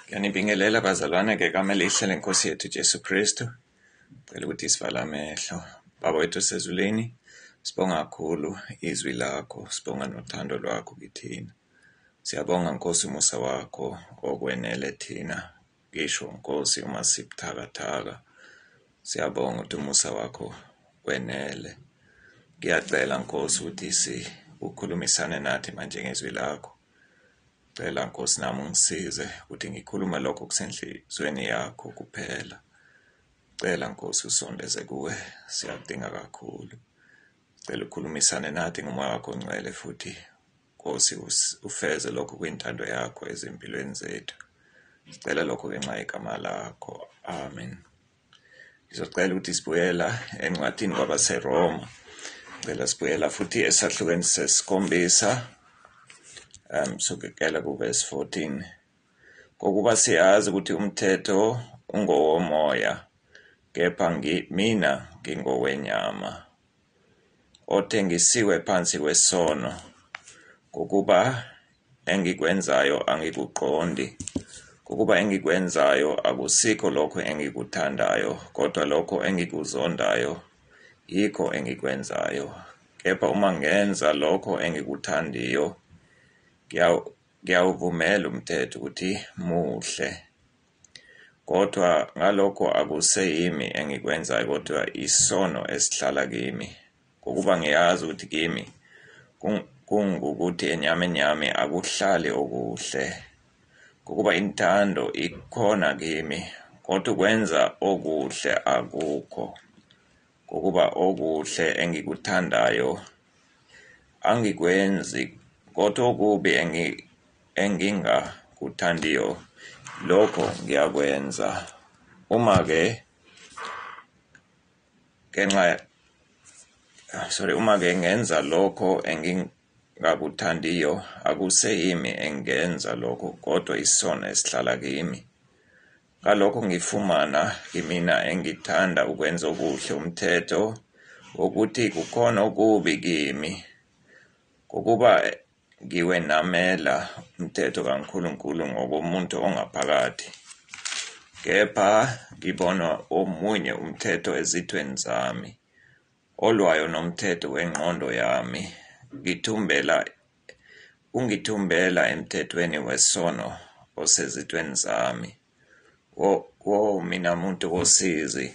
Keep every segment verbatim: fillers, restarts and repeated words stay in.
Ngiyanibingelela bazalwane ngegama elihle lenkosi yethu Jesu Kristu. Cela ukuthi sivala amehlo. Baba wethu sezulwini, sibonga kakhulu izwi lakho, sibonga nothando lwakho kithina. Siyabonga Nkosi umusa wakho okwenele thina. Ngisho Nkosi uma sibuthakathaka. Siyabonga ukuthi umusa wakho wenele. Ngiyacela Nkosi ukuthi si ukhulumisane nathi manje ngezwi lakho. Cela Nkosi nami ungisize ukuthi ngikhuluma lokho kusenhlizweni yakho kuphela. Cela Nkosi usondeze kuwe, siyadinga kakhulu. Cela ukhulumisane nathi ngomoya wakho ongcwele futhi Nkosi ufeze lokho kwintando yakho ezimpilweni zethu. Sicela lokho ngenxa yegama lakho. Amen. Ngizocela ukuthi sibuyela encwadini kwabaseRoma. Cela sibuyela futhi esahlukweni sesikhombisa. Um, sukela ku-verse fourteen. Kokuba siyazi ukuthi umthetho ungowomoya, kepha mina ngingowenyama, othengisiwe phansi kwesono. Kokuba engikwenzayo angikuqondi, kokuba engikwenzayo akusikho lokho engikuthandayo, kodwa lokho engikuzondayo yikho engikwenzayo. Kepha uma ngenza lokho engikuthandiyo, ngiyawuvumela umthetho ukuthi muhle. Kodwa ngalokho akuseyimi engikwenzayo, kodwa isono esihlala kimi. Kokuba ngiyazi ukuthi kimi kungukuthi enyameni yami akuhlali okuhle. Kokuba intando ikhona kimi, kodwa ukwenza okuhle akukho. Kokuba okuhle engikuthandayo angikwenzi, kodwa okubi engingakuthandiyo lokho ngiyakwenza. Uma ke ngenxa sorry uma ke ngenza lokho engingakuthandiyo, akuseyimi engenza lokho, kodwa isono esihlala kimi. Ngalokho ngifumana kimina engithanda ukwenza okuhle umthetho ukuthi kukhona okubi kimi. Kokuba ngiwenamela umthetho kaNkulunkulu ngokomuntu ongaphakathi, kepha ngibona omunye umthetho ezithweni zami, olwayo nomthetho wengqondo yami, ngithumbela ungithumbela emthethweni wesono osezithweni zami. Wo, wo mina muntu wosizi,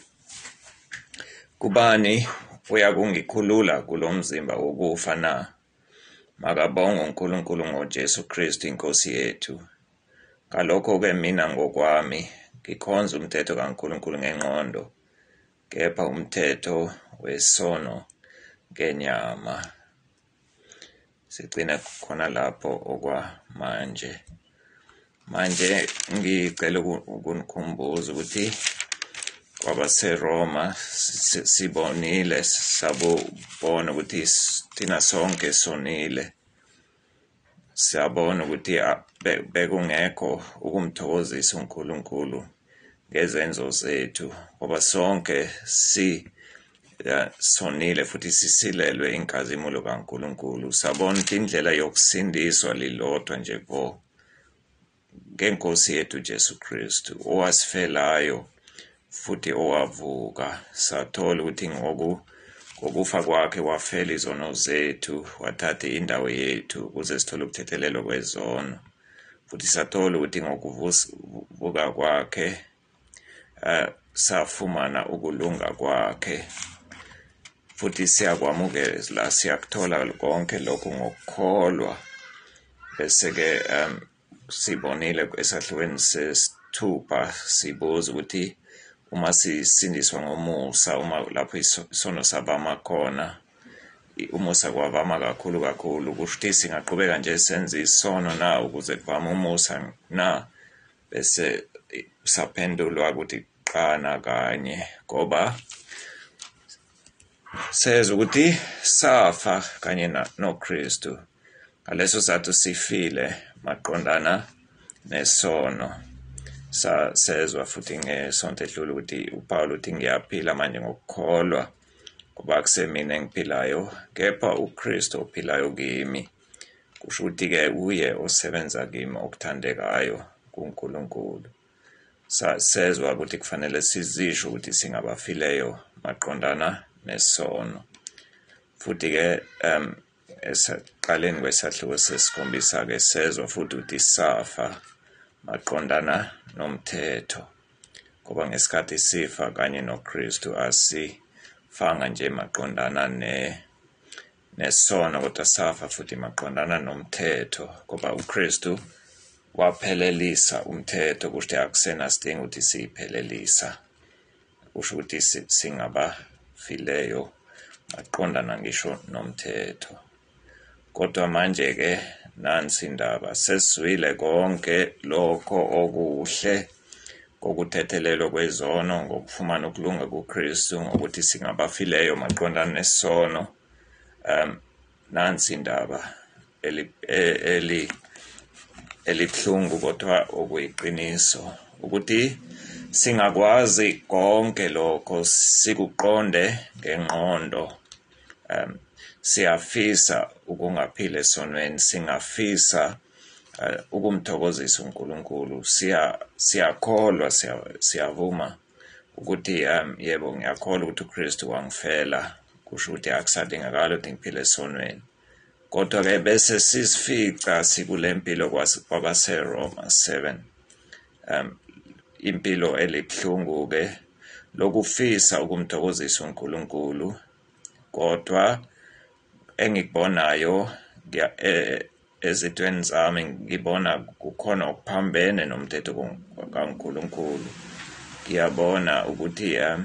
kubani uyakungikhulula kulomzimba wokufa na? Makabongwe uNkulunkulu ngoJesu Kristu inkosi yethu. Ngalokho-ke mina ngokwami ngikhonza umthetho kaNkulunkulu ngengqondo, kepha umthetho wesono ngenyama. Sigcina khona lapho okwamanje. Manje ngicela ukunikhumbuza ukuthi kwabaseRoma sibonile, sabona ukuthi thina sonke sonile. Siyabona ukuthi bekungekho ukumthokozisa uNkulunkulu ngezenzo zethu, ngoba sonke si sonile futhi sisilelwe inkazimulo kaNkulunkulu. Sabona ukuthi indlela yokusindiswa lilodwa nje vo, ngeNkosi yethu Jesu Kristu, owasifelayo futhi owavuka. Sathola ukuthi ngoku ngokufa kwakhe wafela izono zethu, wathatha indawo yethu ukuze sithole ukuthethelelwa kwezono. Futhi sathola ukuthi ngokuvuka kwakhe uh, safumana ukulunga kwakhe. Futhi siyakwamukela, siyakuthola konke lokhu ngokukholwa. Bese-ke um, sibonile esahlukweni sesithupha sibuza ukuthi uma sisindiswa ngomusa, uma lapho isono sabama khona, umusa kwavama kakhulu kakhulu, kusho ukuthi singaqhubeka nje senze isono na ukuze kuvame umusa na? Bese saphendulwa ukuthi qana kanye, ngoba seza ukuthi safa kanye noKristu. Ngaleso sathu sifile maqondana nesono. Sa sezwa futhi ngesonto edlule ukuthi uPaul uthi ngiyaphila manje ngokukholwa, ngoba akusemina engiphilayo, kepha uKristu ophilayo kimi. Kusho ukuthi-ke uye osebenza kimi okuthandekayo. kuNkulunkulu. Sasezwa ukuthi kufanele sizisho ukuthi singabafileyo maqondana nesono. Futhi-ke um esaqaleni kwesahluko sesikhombisa-ke sezwa futhi ukuthi safa maqondana nomthetho, ngoba ngesikhathi sifa kanye noKristu asifanga nje maqondana ne nesono, kodwa safa futhi maqondana nomthetho, ngoba uKristu waphelelisa umthetho, kusho akusena sidinga ukuthi siyiphelelisa. Kusho ukuthi singabafileyo maqondana ngisho nomthetho. Kodwa manje-ke nansi indaba, sesizwile konke lokho okuhle ngokuthethelelwa kwezono, ngokufumana ukulunga kuKristu, ngokuthi singabafileyo maqondana nesono. Um, nansi indaba eli eli elibuhlungu kodwa okuyiqiniso, ukuthi singakwazi konke lokho sikuqonde ngengqondo. Um, siyafisa ukungaphila esonweni, singafisa uh, ukumthokozisa uNkulunkulu, siya siyakholwa siyavuma ukuthi um, yebo ngiyakholwa ukuthi uKristu wangifela, kusho ukuthi akusadingakala ukuthi ngiphile esonweni. Kodwa-ke bese sisifica sikule mpilo kwabaseRoma seven, um, impilo elibuhlungu-ke lokufisa ukumthokozisa uNkulunkulu, kodwa engikubonayo ezithweni zami ngibona kukhona okuphambene nomthetho kaNkulunkulu. Ngiyabona ukuthi um,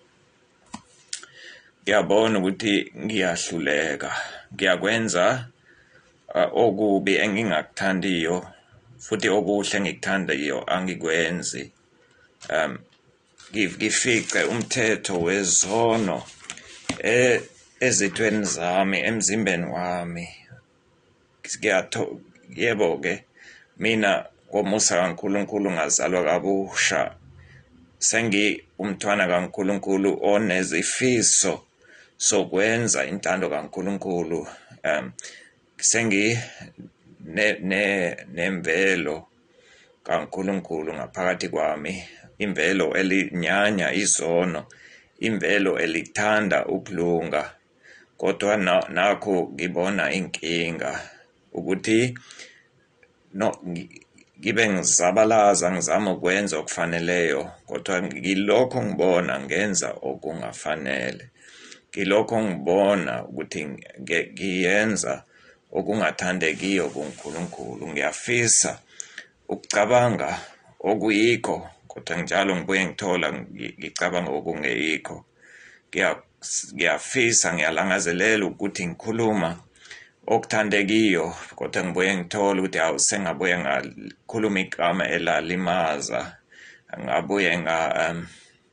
ngiyabona ukuthi ngiyahluleka, ngiyakwenza uh, okubi engingakuthandiyo, futhi okuhle engikuthandayo angikwenzi. Um, ngifice umthetho wezono e ezithweni zami, emzimbeni wami. Ngiyatho yebo-ke mina ngomusa kaNkulunkulu ngazalwa kabusha, sengi umntwana kaNkulunkulu onezifiso sokwenza intando kaNkulunkulu. Um, sengi ne ne nemvelo kaNkulunkulu ngaphakathi kwami, imvelo elinyanya izono, imvelo elithanda ukulunga. Kodwa nakho ngibona inkinga ukuthi no ngibe ngizabalaza ngizama ukwenza okufaneleyo, kodwa ngilokho ngibona ngenza okungafanele. Ngilokho ngibona ukuthi ngiyenza okungathandekiyo kuNkulunkulu. Ngiyafisa ukucabanga okuyikho, kodwa njalo ngibuye ngithola ngicabanga okungeyikho. Ngiyafisa, ngiyalangazelela ukuthi ngikhuluma okuthandekiyo, kodwa ngibuye ngithola ukuthi hawu sengabuye ngakhuluma igama elalimaza, ngabuye nga um,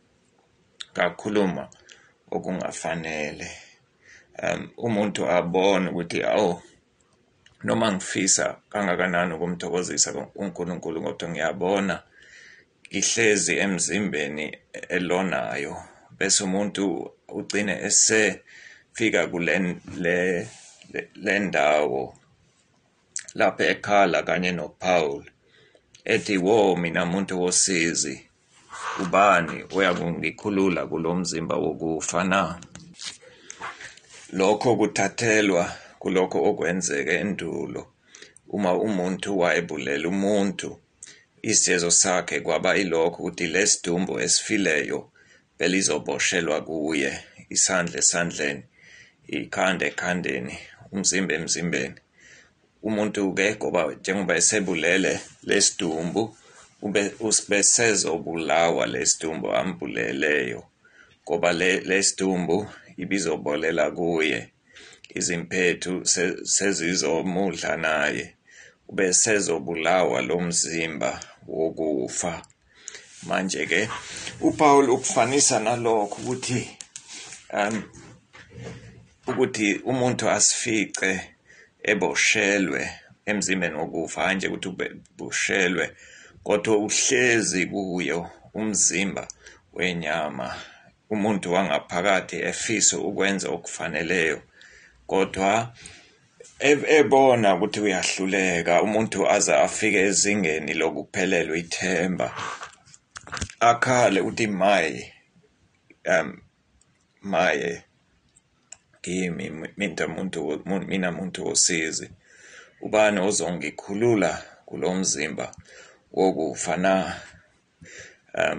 ngakhuluma okungafanele. Um, umuntu abone ukuthi awu noma ngifisa kangakanani ukumthokozisa uNkulunkulu, kodwa ngiyabona ngihlezi emzimbeni elonayo, bese umuntu ugcine esefika kule le le ndawo lapha ekhala kanye noPaul ethi wo mina muntu wosizi, ubani oyakungikhulula kulo mzimba wokufa na? Lokho kuthathelwa kulokho okwenzeke endulo. Uma umuntu wayebulela umuntu, isizo sakhe kwaba ilokho ukuthi lesidumbu esifileyo belizoboshelwa kuye, isandla esandleni, ikhanda ekhandeni, umzimba emzimbeni. Umuntu-ke ngoba njengoba esebulele lesidumbu, ube usebesezobulawa lesidumbu ambuleleyo, ngoba lesidumbu ibizobolela kuye, izimpethu sezizomudla naye, ube sezobulawa lo mzimba wokufa. Manje-ke uPaul ukufanisa nalokho ukuthi um ukuthi umuntu asifice eboshelwe emzimbeni wokufa, hayi nje ukuthi uboshelwe, kodwa uhlezi kuyo umzimba wenyama, umuntu wangaphakathi efisa ukwenza okufaneleyo, kodwa ebona ukuthi uyahluleka umuntu aze afike ezingeni lokuphelelwa ithemba akhale uthi maye um maye kimi mina muntu mina muntu wosizi ubani ozongikhulula kulo mzimba wokufa na um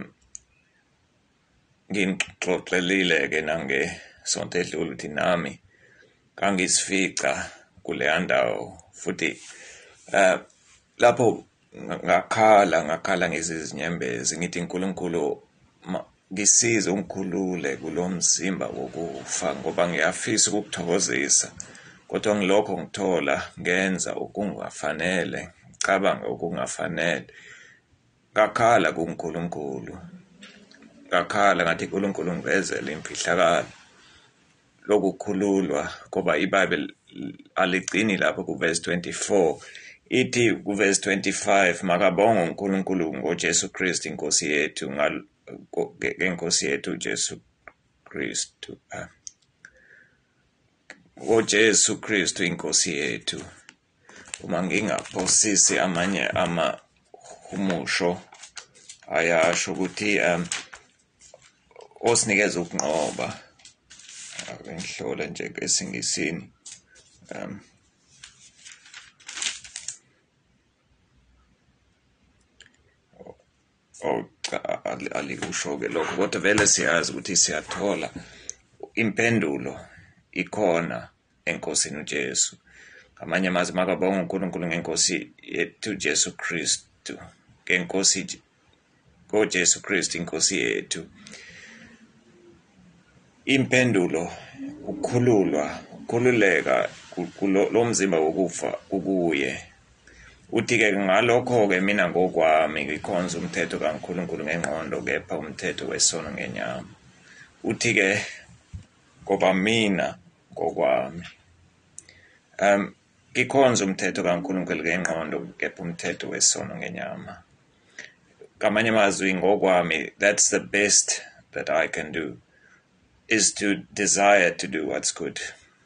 ngixoxelile ke nange sonto edlule ukuthi nami kangisifica kule ndawo futhi uh lapho ngakhala ngakhala ngezinyembezi ngithi uNkulunkulu ngisize ungikhulule kulo mzimba wokufa ngoba ngiyafisa ukukuthokozisa kodwa ngilokho ngithola ngenza okungafanele ngicabanga okungafanele ngakhala kuNkulunkulu ngakhala ngathi uNkulunkulu ngivezele imfihlakalo lokukhululwa ngoba iBhayibheli aligcini lapho kuverse twenty-four ithi kuverse twenty-five makabonge uNkulunkulu ngoJesu Kristu inkosi yethu ngenkosi yethu Jesu Kristu ngoJesu Kristu inkosi yethu uma ngingaphosisi amanye amahumusho ayasho ukuthi um osinikeza ukunqoba ngihlola nje ngesingisini um oh alikusho-ke lokho kodwa vele siyazi ukuthi siyathola impendulo ikhona enkosini uJesu ngamanye amazwi makabonga uNkulunkulu ngenkosi yethu Jesu Kristu ngenkosi ngoJesu Kristu inkosi yethu impendulo ukukhululwa ukukhululeka kulo mzimba wokufa ukuye uthi-ke ngalokho-ke mina ngokwami ngikhonza umthetho kaNkulunkulu ngengqondo kepha umthetho wesono ngenyama uthi-ke ngoba mina ngokwami um ngikhonza umthetho kaNkulunkulu ngengqondo kepha umthetho wesono ngenyama ngamanye amazwi ngokwami that's the best that I can do is to desire to do what's good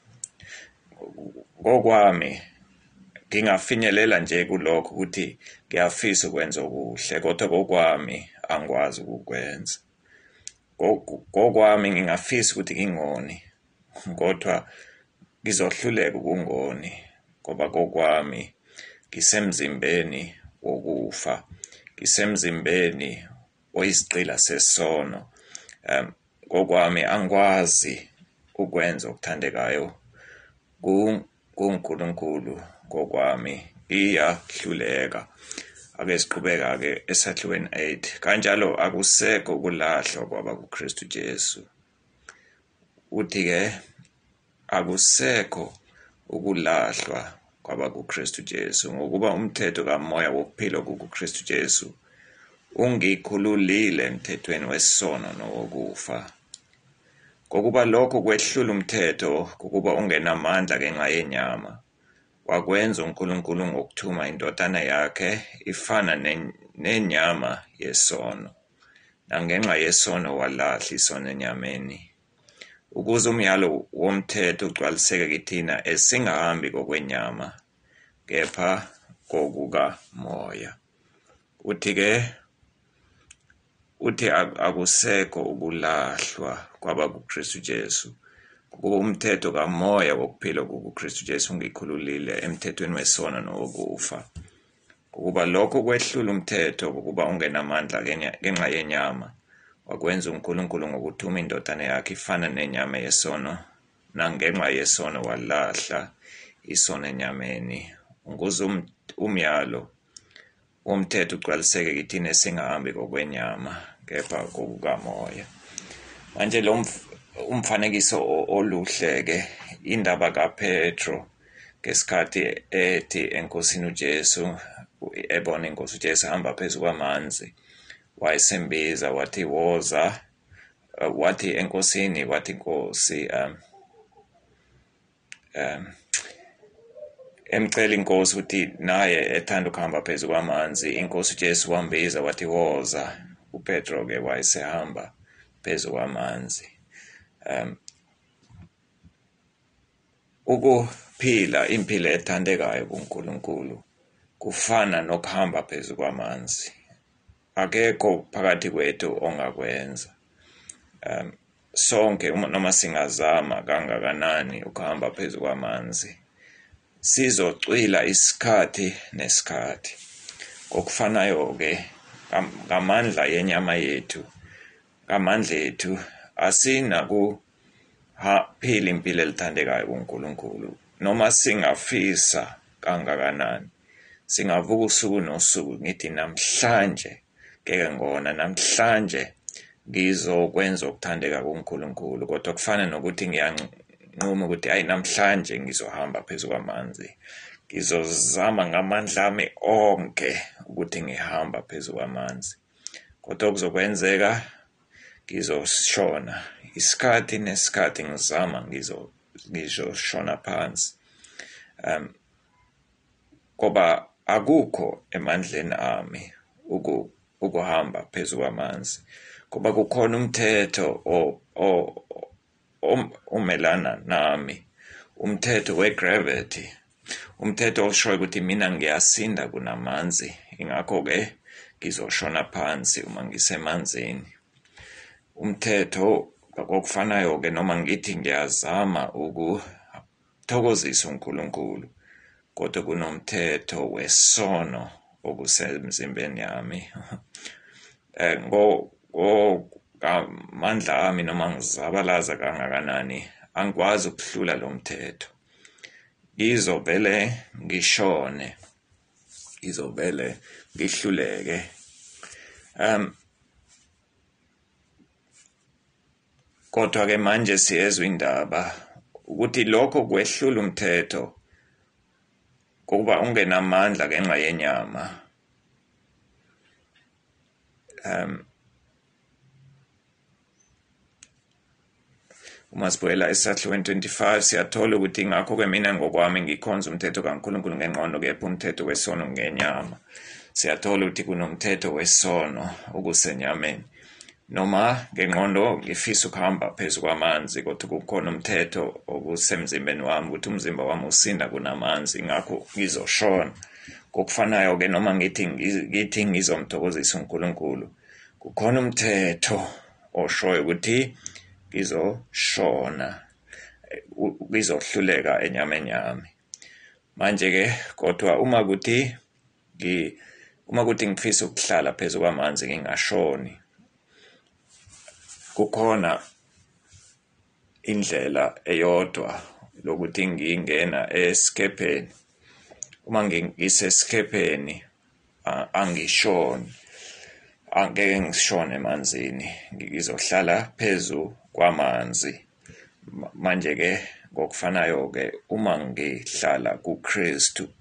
ngokwami ngingafinyelela nje kulokho ukuthi ngiyafisa ukwenza okuhle kodwa ngokwami angikwazi ukukwenza ngokwami ngingafisa ukuthi ngingoni kodwa ngizohluleka ukungoni ngoba ngokwami ngisemzimbeni wokufa ngisemzimbeni oyisigqila sesono um ngokwami angikwazi ukwenza okuthandekayo kuNkulunkulu ngokwami iyahluleka ake siqhubeka-ke esahlukweni eight kanjalo akusekho ukulahlwa kwaba kuKristu Jesu uthi-ke akusekho ukulahlwa kwaba kuKristu Jesu ngokuba umthetho kamoya wokuphila kuKristu Jesu ungikhululile emthethweni wesono nowokufa ngokuba lokho kwehlula umthetho ngokuba ungenamandla ngenxa yenyama wakwenza uNkulunkulu ngokuthuma indodana yakhe ifana nenyama yesono nangenxa yesono walahla isono enyameni ukuze umyalo womthetho ugcwaliseke kithina esingahambi kokwenyama kepha kokukamoya uthi-ke uthi akusekho ukulahlwa kwaba kuKristu Jesu kuba umthetho kamoya wokuphila kuKristu Jesu ungikhululile emthethweni wesono nowokufa ukuba lokho kwehlula umthetho ukuba ungenamandla ngenxa yenyama wakwenza uNkulunkulu ngokuthuma indodana yakhe ifana nenyama yesono nangenxa yesono walahla isono enyameni ukuze umyalo womthetho ugcwaliseke kithina esingahambi kokwenyama kepha kokukamoya manje lo umfanekiso oluhle-ke indaba kaPetro ngesikhathi ethi enkosini uJesu ebona inkosi uJesu hamba phezu kwamanzi wayesembiza wathi woza uh, wathi enkosini wathi inkosi um um emcela inkosi ukuthi naye ethanda ukuhamba phezu kwamanzi inkosi uJesu wambiza wathi woza uPetro-ke wayesehamba phezu kwamanzi um uku ukuphila impilo ethandekayo kuNkulunkulu kufana nokuhamba phezu kwamanzi. Akekho phakathi kwethu ongakwenza. Um, sonke noma singazama kangakanani ukuhamba phezu kwamanzi, sizocwila isikhathi nesikhathi. Kokufanayo-ke ngamandla yenyama yethu, ngamandla ethu asinakuphila impilo elithandekayo kuNkulunkulu. Noma singafisa kangakanani, singavuka usuku nosuku ngithi namhlanje ngeke ngona, namhlanje ngizokwenza ukuthandeka kuNkulunkulu, kodwa kufana nokuthi ngiyanquma ukuthi hayi namhlanje ngizohamba phezu kwamanzi. Ngizozama ngamandla ami onke ukuthi ngihamba phezu kwamanzi, kodwa kuzokwenzeka ngizoshona. Isikhathi nesikhathi ngizama ngizoshona phansi. Um, ngoba akukho emandleni ami ukuhamba phezu kwamanzi, ngoba kukhona umthetho omelana nami, umthetho we-gravity, umthetho oshoyo ukuthi mina ngiyasinda kunamanzi, ingakho-ke ngizoshona phansi uma ngisemanzini. Umthetho kokufanayo-ke noma ngithi ngiyazama ukuthokozisa uNkulunkulu, kodwa kunomthetho wesono okusemzimbeni yami. Ngamandla ami noma ngizabalaza kangakanani, angikwazi ukuhlula lo mthetho. Ngizovele ngishone, ngizovele ngihluleke. Um, kodwa-ke manje siyezwa indaba ukuthi lokho kwehlula umthetho kuba ungenamandla ngenxa yenyama. Um, uma sibuyela esahlukweni twenty-five siyathola ukuthi ngakho-ke mina ngokwami ngikhonza umthetho kaNkulunkulu ngengqondo, kepha umthetho wesono ngenyama. Siyathola ukuthi kunomthetho wesono okusenyameni. Noma ngengqondo ngifisa ukuhamba phezu kwamanzi, kodwa kukhona umthetho okusemzimbeni wami ukuthi umzimba wami usinda kunamanzi, ngakho ngizoshona. Kokufanayo-ke noma ngithi ngithi ngizomthokozisa uNkulunkulu, kukhona umthetho oshoyo ukuthi ngizoshona, ngizohluleka enyameni yami. Manje-ke kodwa uma kuthi uma kuthi ngifisa ukuhlala phezu kwamanzi ngingashoni, kukhona indlela eyodwa lokuthi ngingena esikepheni. Uma ngisesikepheni angishoni, angeke ngishone emanzini, ngizohlala phezu kwamanzi. Manje-ke ngokufanayo-ke uma ngihlala kuKristu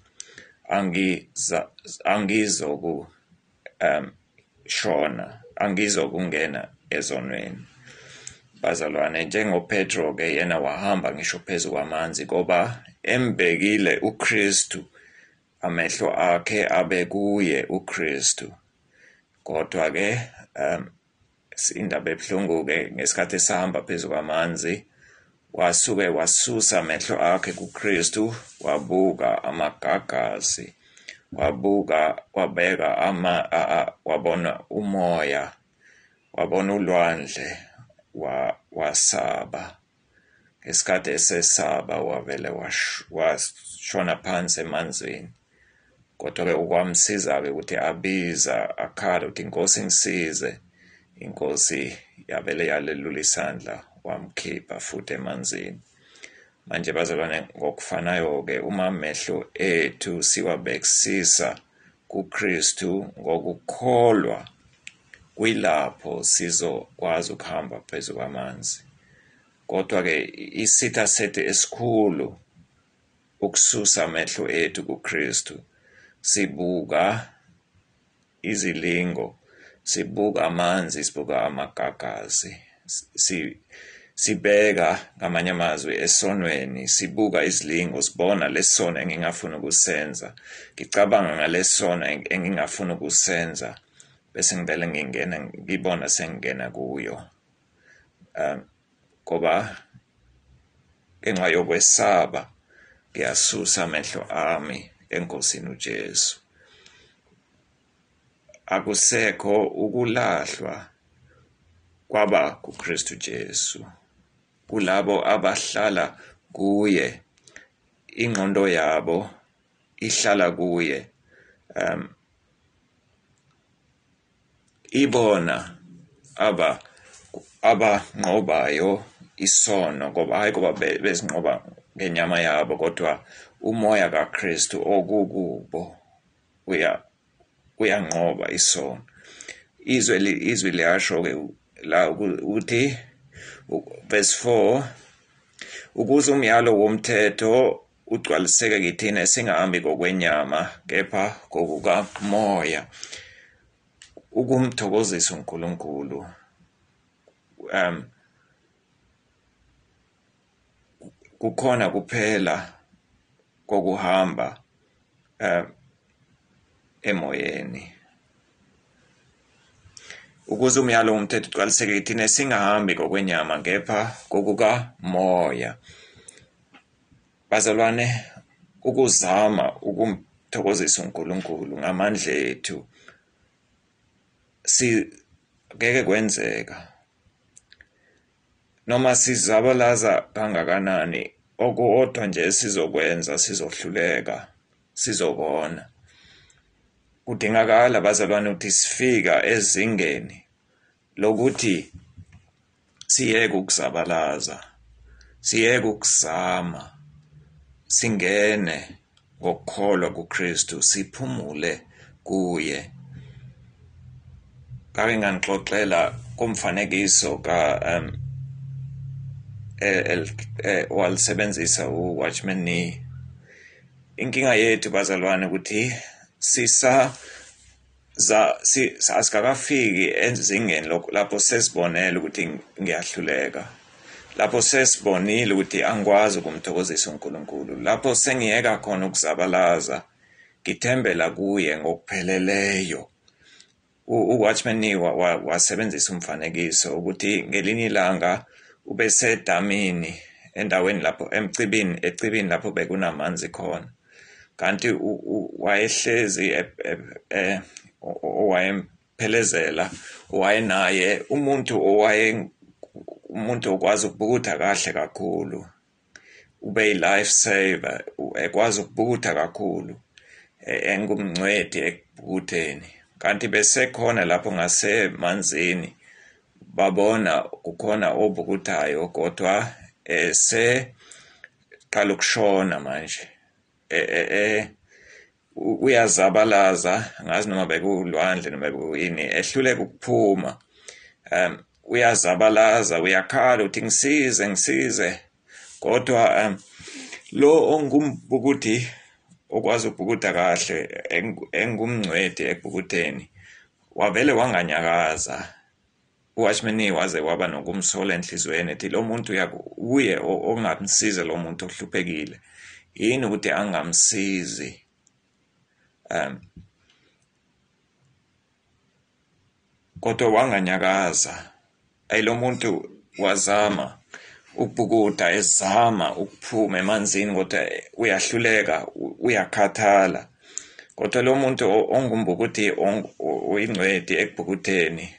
angizoku um shona, angizokungena ezonweni. Bazalwane, njengoPetro-ke yena wahamba ngisho phezu kwamanzi ngoba embekile uKristu, amehlo akhe abe kuye uKristu. Kodwa-ke um indaba ebuhlungu-ke ngesikhathi esahamba phezu kwamanzi wasuke wasusa amehlo akhe kuKristu, wabuka amagagasi, wabuka wabeka ama wabona umoya, wabona ulwandle, wasaba. Ngesikhathi esesaba wavele washona phansi emanzini. Kodwa-ke ukwamsiza-ke ukuthi abiza akhala ukuthi Nkosi ngisize, inkosi yavele yalelula isandla wamkhipha futhi emanzini. Manje bazalwane, ngokufanayo-ke uma amehlo ethu siwabhekisisa kuKristu ngokukholwa, kuyilapho sizokwazi ukuhamba phezu kwamanzi. Kodwa-ke isitha sethu esikhulu ukususa amehlo ethu kuKristu, sibuka izilingo, sibuka amanzi, sibuka amagagasi, si sibeka ngamanye amazwi esonweni, sibuka izilingo, sibona lesono engingafuna ukusenza, ngicabanga ngalesono engingafuna ukusenza, bese ngivele ngingena ngibona sengingena kuyo. Um ngoba ngenxa yokwesaba ngiyasusa amehlo ami enkosini uJesu. Akusekho ukulahlwa kwaba kuKristu Jesu. Kulabo abahlala kuye, ingqondo yabo ihlala kuye. Um, ibona aba abanqobayo isono, ngoba hayi kuba bezinqoba ngenyama yabo, kodwa umoya kaKristu okukubo uya uyanqoba isono. Izwi izwi liyasho ke la uthi verse four, ukuze umyalo womthetho ugcwaliseke kithina singahambi kokwenyama kepha kokukamoya, ukumthokozisa uNkulunkulu. Um kukhona kuphela kokuhamba um emoyeni, ukuze umyalo womthetho ugcwaliseke kithina singahambi kokwenyama kepha kokukamoya. Bazalwane, ukuzama ukumthokozisa uNkulunkulu ngamandla ethu si ngeke kwenzeka. Noma sizabalaza kangakanani, okuodwa nje sizokwenza sizohluleka, sizobona. Kudingakala bazalwane ukuthi sifika ezingeni lokuthi siyeke ukuzabalaza, siyeke ukuzama, singene ngokukholwa kuKristu, siphumule kuye. Ngake nganixoxela kumfanekiso ka um el walisebenzisa uWatchman Nee. Inkinga yethu bazalwane ukuthi sisa za si asikakafiki ezingeni lapho sesibonela ukuthi ngiyahluleka, lapho sesibonile ukuthi angikwazi ukumthokozisa uNkulunkulu, lapho sengiyeka khona ukuzabalaza, ngithembela kuye ngokupheleleyo. uWatchman Nee wasebenzisa umfanekiso ukuthi ngelinye ilanga ube sedamini endaweni lapho emcibini ecibini lapho bekunamanzi khona, kanti wayehlezi owayemphelezela wayenaye umuntu owaye umuntu okwazi ukubukutha kahle kakhulu, ube life saver, ekwazi ukubukutha kakhulu, engumncwedi ekubukutheni. Kanti bese khona lapho ngasemanzini babona kukhona obukuthayo kodwa ese qala ukushona manje, eh uyazabalaza, ngazi noma bekulwandle noma bekuyini, ehluleka ukuphuma. Um uyazabalaza, uyakhala uthi ngisize ngisize, kodwa um lo ongumbukuthi okwazi ukubukutha kahle, engumncwedi ekubukutheni, wavele wanganyakaza. uWatchman Nee waze waba nokumsola enhlizweni ethi lo muntu uye ongamsiza lo muntu ohluphekile, yini ukuthi angamsizi. um kodwa wanganyakaza. Ayi, lo muntu wazama ukubukutha, ezama ukuphuma emanzini, kodwa uyahluleka, uyakhathala. Kodwa lo muntu ongumbukuthi oyingcwedi ekubukutheni,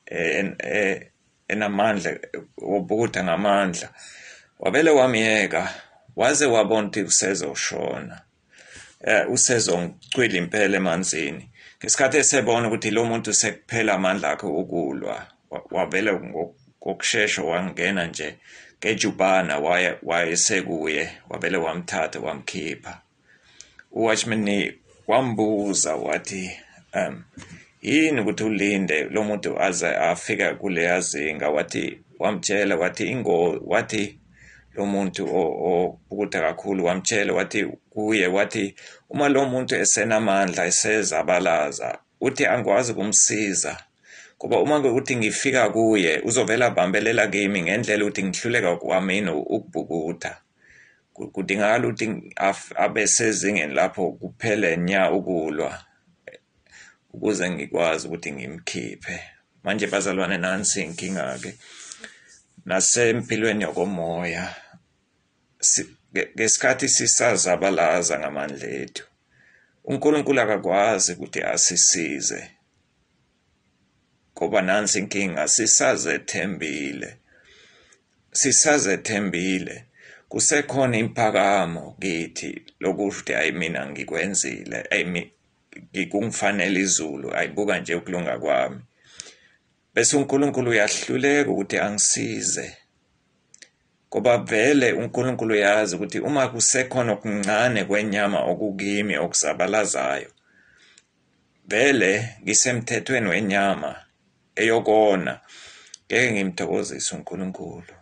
enamandla wobukutha ngamandla, wabele wamyeka, waze wabona ukuthi usezoshona, usezongcwila impela emanzini. Ngesikhathi esebona ukuthi lo muntu sekuphela amandla akhe ukulwa, wavele ngokushesha wangena nje ngejubana, wayesekuye, wavele wamthatha wamkhipha. uWatchman Nee wambuza wathi, um yini ukuthi ulinde lo muntu aze afika kuleya zinga? Wathi wamtshela wathi ingo wathi lo muntu obukutha kakhulu, wamtshela wathi kuye, wathi uma lo muntu esenamandla esezabalaza, uthi angikwazi ukumsiza, ngoba uma ukuthi ngifika kuye uzovela bambelela kimi ngendlela ukuthi ngihluleka kwamini ukubukutha. Kudingakala ukuthi abe sezingeni lapho kuphele nya ukulwa ukuze ngikwazi ukuthi ngimkhiphe. Manje bazalwane, nansi inkinga-ke nasempilweni yokomoya, ngesikhathi sisazabalaza ngamandla ethu uNkulunkulu akakwazi ukuthi asisize ngoba nansi inkinga sisazethembile sisazethembile kusekhona imphakamo kithi lokuthi ayi mina ngikwenzile ayimi ngikungifanele izulu ayibuka nje ukulunga kwami bese uNkulunkulu uyahluleka ukuthi angisize ngoba vele uNkulunkulu yazi ukuthi uma kusekhona okuncane kwenyama okukimi okusabalazayo vele ngisemthethweni wenyama eyokona ngeke ngimthokozise uNkulunkulu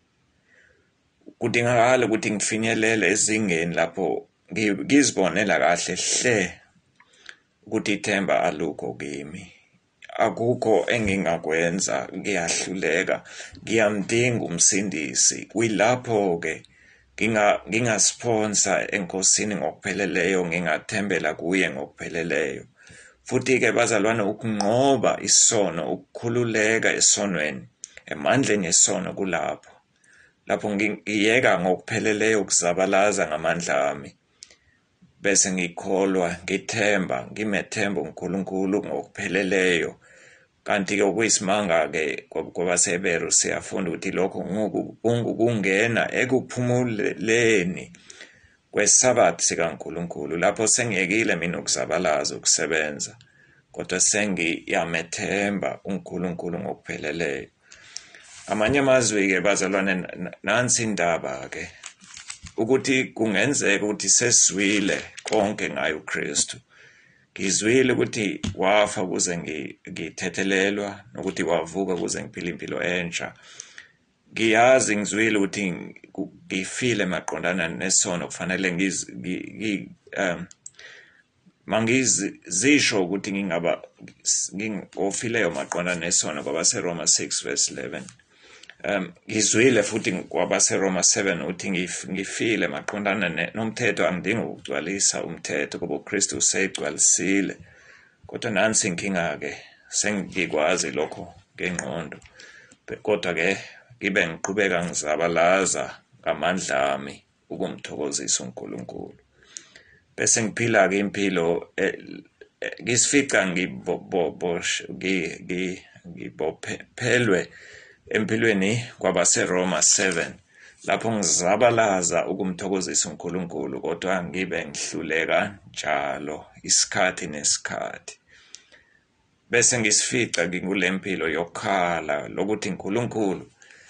kudingakala ukuthi ngifinyelele ezingeni lapho ngizibonela kahle hle ukuthi ithemba alukho kimi akukho engingakwenza ngiyahluleka ngiyamdinga umsindisi kuyilapho ke nginga ngingasponsor enkosini ngokupheleleyo ngingathembela kuye ngokupheleleyo futhi ke bazalwane ukunqoba isono ukukhululeka esonweni emandleni esono kulapho lapho ngiyeka ngokupheleleyo ukuzabalaza ngamandla ami bese ngikholwa ngithemba ngimethemba uNkulunkulu ngokupheleleyo kanti ke okuyisimanga ke kwabaseberu siyafunda ukuthi lokho ngokungena ekuphumuleni kwesabathi sikaNkulunkulu lapho sengiyekile mina ukuzabalaza ukusebenza kodwa sengiyamethemba uNkulunkulu ngokupheleleyo amanye amazwi ke bazalwane nansi indaba ke ukuthi kungenzeka ukuthi sesizwile konke ngayo uKristu ngizwile ukuthi wafa ukuze ngithethelelwa nokuthi wavuka ukuze ngiphile impilo entsha ngiyazi ngizwile ukuthi ngifile maqondana nesono kufanele ngiz um mangizisho ukuthi ngingaba ngingofileyo maqondana nesono ngoba seRoma six verse eleven um ngizwile futhi kwabaseRoma seven uthi ngifile maqondana nomthetho angidingi ukugcwalisa umthetho ngoba uKristu usegcwalisile kodwa nansi inkinga ke sengikwazi lokho ngengqondo kodwa ke ngibe ngiqhubeka ngizabalaza ngamandla ami ukumthokozisa uNkulunkulu bese ngiphila ke impilo ngisifica ngibobosh ngibophelwe empilweni kwabaseRoma seven lapho ngizabalaza ukumthokozisa uNkulunkulu kodwa ngibe ngihluleka njalo isikhathi nesikhathi bese ngisifica ngingulempilo yokhala lokuthi uNkulunkulu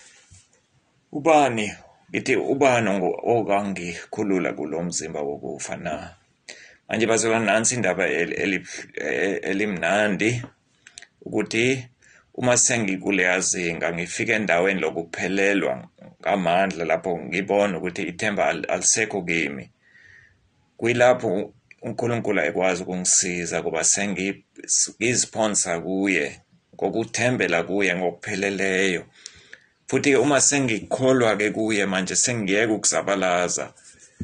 ubani ngithi ubani okangikhulula kulomzimba wokufa na manje bazalwane nansi indaba elimnandi ukuthi uma sengikule yazinga ngifike endaweni lokuphelelwa ngamandla lapho ngibona ukuthi ithemba alisekho kimi kuyilapho uNkulunkulu ekwazi ukungisiza kuba sengisponsor kuye ngokuthembela kuye ngokupheleleyo futhi uma sengikholwa ke kuye manje sengiyeka ukuzabalaza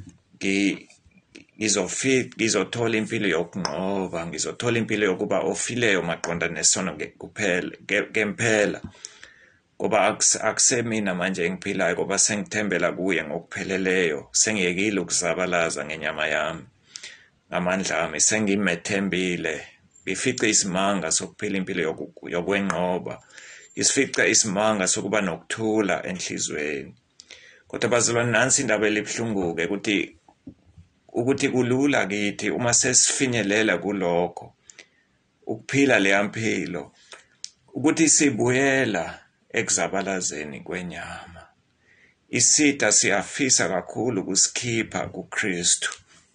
ngizofika ngizothola impilo yokunqoba ngizothola impilo yokuba ofileyo maqonda nesono kuphela ngempela ngoba akusemina manje ngiphilayo ngoba sengithembela kuye ngokupheleleyo sengiyekile ukuzabalaza ngenyama yami ngamandla ami sengimethembile ngifice isimanga sokuphila impilo yokwenqoba isifica isimanga sokuba nokuthula enhlizweni kodwa bazalwane nansi indaba elibhlungu-ke ukuthi ukuthi kulula kithi uma sesifinyelela kulokho ukuphila leya mpilo ukuthi sibuyela ekuzabalazeni kwenyama isitha siyafisa kakhulu kusikhipha kuKristu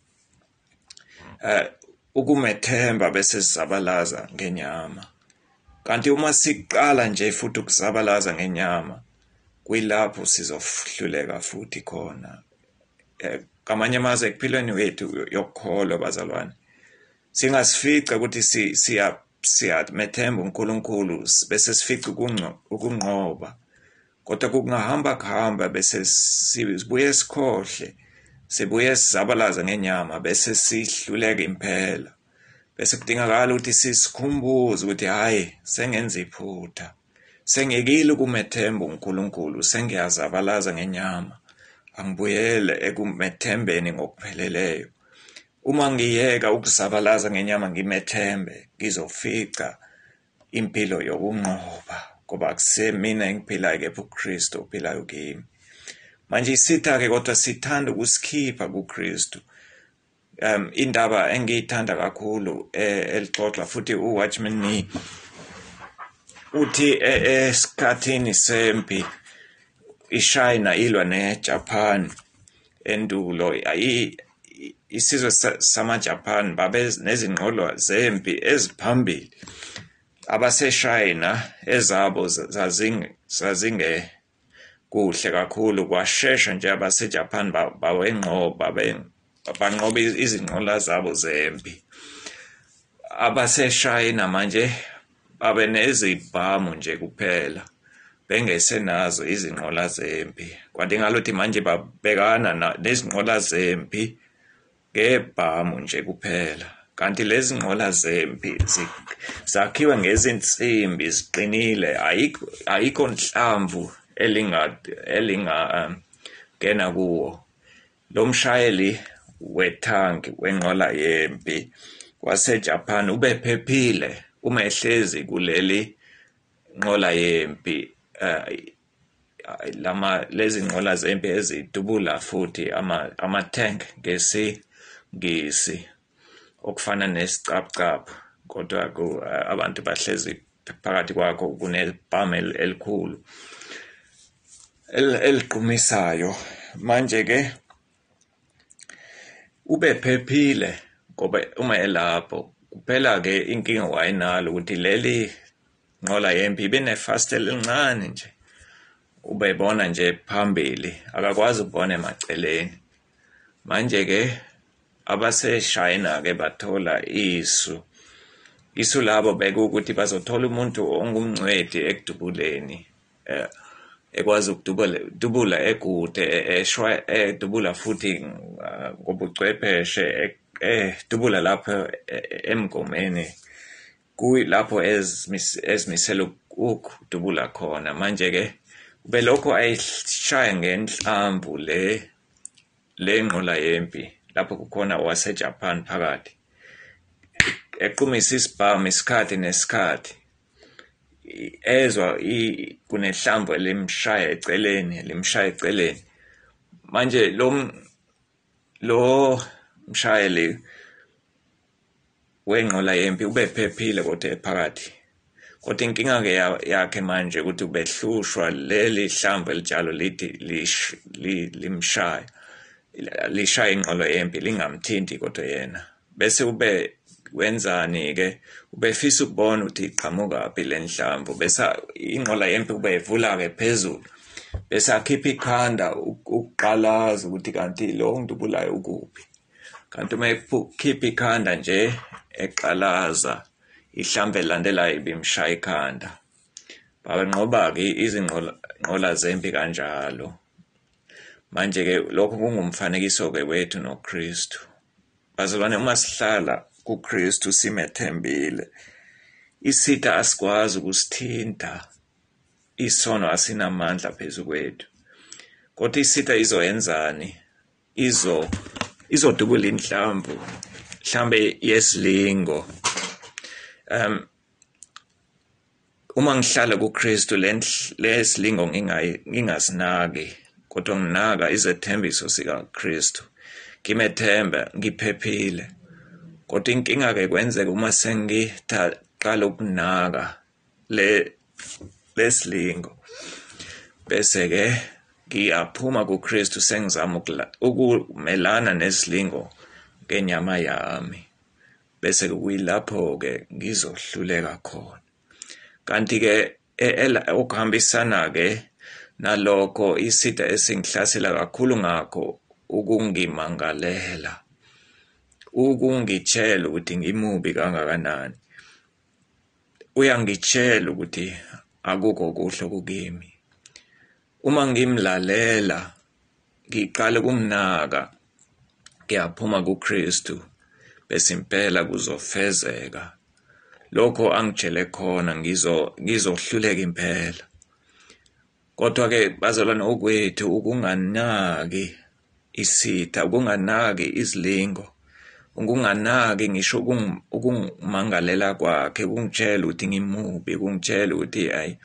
uh, ukumethemba bese sizabalaza ngenyama kanti uma siqala nje futhi ukuzabalaza ngenyama kuyilapho sizohluleka futhi khona kamanye amazwi ekuphilweni wethu yokukholwa bazalwane singasifica ukuthi siya siyamethemba uNkulunkulu bese sifica ukunqoba kodwa kungahamba kuhamba bese sibuye sikhohle sibuye sizabalaza ngenyama bese sihluleka impela bese kudingakala ukuthi sisikhumbuze ukuthi hayi sengenza iphutha sengiyekile ukumethemba uNkulunkulu sengiyazabalaza ngenyama angibuyele ekumethembeni ngokupheleleyo. Uma ngiyeka ukuzabalaza ngenyama ngimethembe, ngizofica impilo yokunqoba, ngoba akusemina engiphilayo kepha uKristu ophilayo kimi. Manje isitha-ke kodwa sithanda ukusikhipha kuKristu. Um, indaba engiyithanda kakhulu elixoxa futhi uWatchman Nee uthi esikhathini sempi iShayina ilwa neJapan endulo, isizwe samaJapan babe nezinqola zempi eziphambili. AbaseShayina ezabo zazinge kuhle kakhulu, kwashesha nje abaseJapan bawenqoba banqoba izinqola zabo zempi. AbaseShayina manje babe nezibhamu nje kuphela, bengesenazo izinqola zempi. Kanti ngalothi manje babhekana nezinqola zempi ngebhamu nje kuphela. Kanti lezi nqola zempi zakhiwe ngezinsimbi ziqinile, ayikho nhlamvu elinga elinga ngena kuwo. Lo mshayeli wethanki wenqola yempi waseJapan ubephephile uma ehlezi kuleli nqola yempi. Lama lezi nqola zempi ezidubula futhi ama ama tank ngesingisi okufana nesicapcap, kodwa ku abantu bahlezi phakathi kwakho kunebhamu elikhulu eliqumisayo. Manje ke ubephephile ngoba uma elapho kuphela ke inkinga wayinalo ukuthi leli nqola yempi ibinefastela elincane nje, ubebona nje phambili akakwazi ukubona emaceleni. Manje ke abaseShayina ke bathola isu isu labo bekuthi bazothola umuntu ongumncwedi ekudubuleni, eh ekwazi ukudubula dubula ekude eshwa edubula futhi ngobuchwepheshe edubula lapho emgomeni kuyilapho ezimisela ukudubula khona. Manje ke ubelokho ayishaya ngenhlamvu le le nqola yempi lapho kukhona waseJapan phakathi, equmisa isibhamu isikhathi nesikhathi, ezwa kunehlamvu elimshaya eceleni limshaya eceleni. Manje lo lo mshayeli wenqola yempi ubephephile kodwa ephakathi, kodwa inkinga ke yakhe manje ukuthi ubehlushwa leli hlamvu elijalo lithi limshaya lishaya inqola yempi lingamthinti kodwa yena. Bese ube wenzani ke, ubefisa ukubona ukuthi iqhamukaphi lenhlamvu, bese inqola yempi ubevula ke phezulu, bese akhipha ikhanda ukuqalaza ukuthi kanti lo ngidubulayo ukuphi. Kanti uma ekhipha ikhanda nje eqalaza, ihlamvu elandelayo ibimshaya ikhanda. Babenqoba-ke izinqola zempi kanjalo. Manje ke lokho kungumfanekiso ke wethu noKristu. Bazalwane, uma sihlala kuKristu simethembile, isitha asikwazi ukusithinta, isono asinamandla phezu kwethu. Kodwa isitha izoyenzani? Izo izodubula inhlamvu mhlambe yesilingo. Um uma ngihlala kuKristu lesilingo ngingasinaki, kodwa nginaka izethembiso sikaKristu, ngimethemba ngiphephile. Kodwa inkinga ke kwenzeka uma sengithatha ukunaka le lesilingo, bese ke ngiyaphuma kuKristu sengizama ukumelana nesilingo ngenyama yami, bese kuyilapho ke ngizohluleka khona. Kanti ke okuhambisana ke nalokho isitha esingihlasela kakhulu ngakho ukungimangalela, ukungitshela ukuthi ngimubi kangakanani. Uyangitshela ukuthi akukho kuhle kukimi. Uma ngimlalela, ngiqala ukumnaka, ngiyaphuma kuKristu, bese impela kuzofezeka lokho angitshele khona, ngizo ngizohluleka impela. Kodwa ke bazalwane okwethu ukunganaki isitha, ukunganaki izilingo, ukunganaki ngisho ukungimangalela kwakhe, ukungitshela ukuthi ngimubi, ukungitshela ukuthi hayi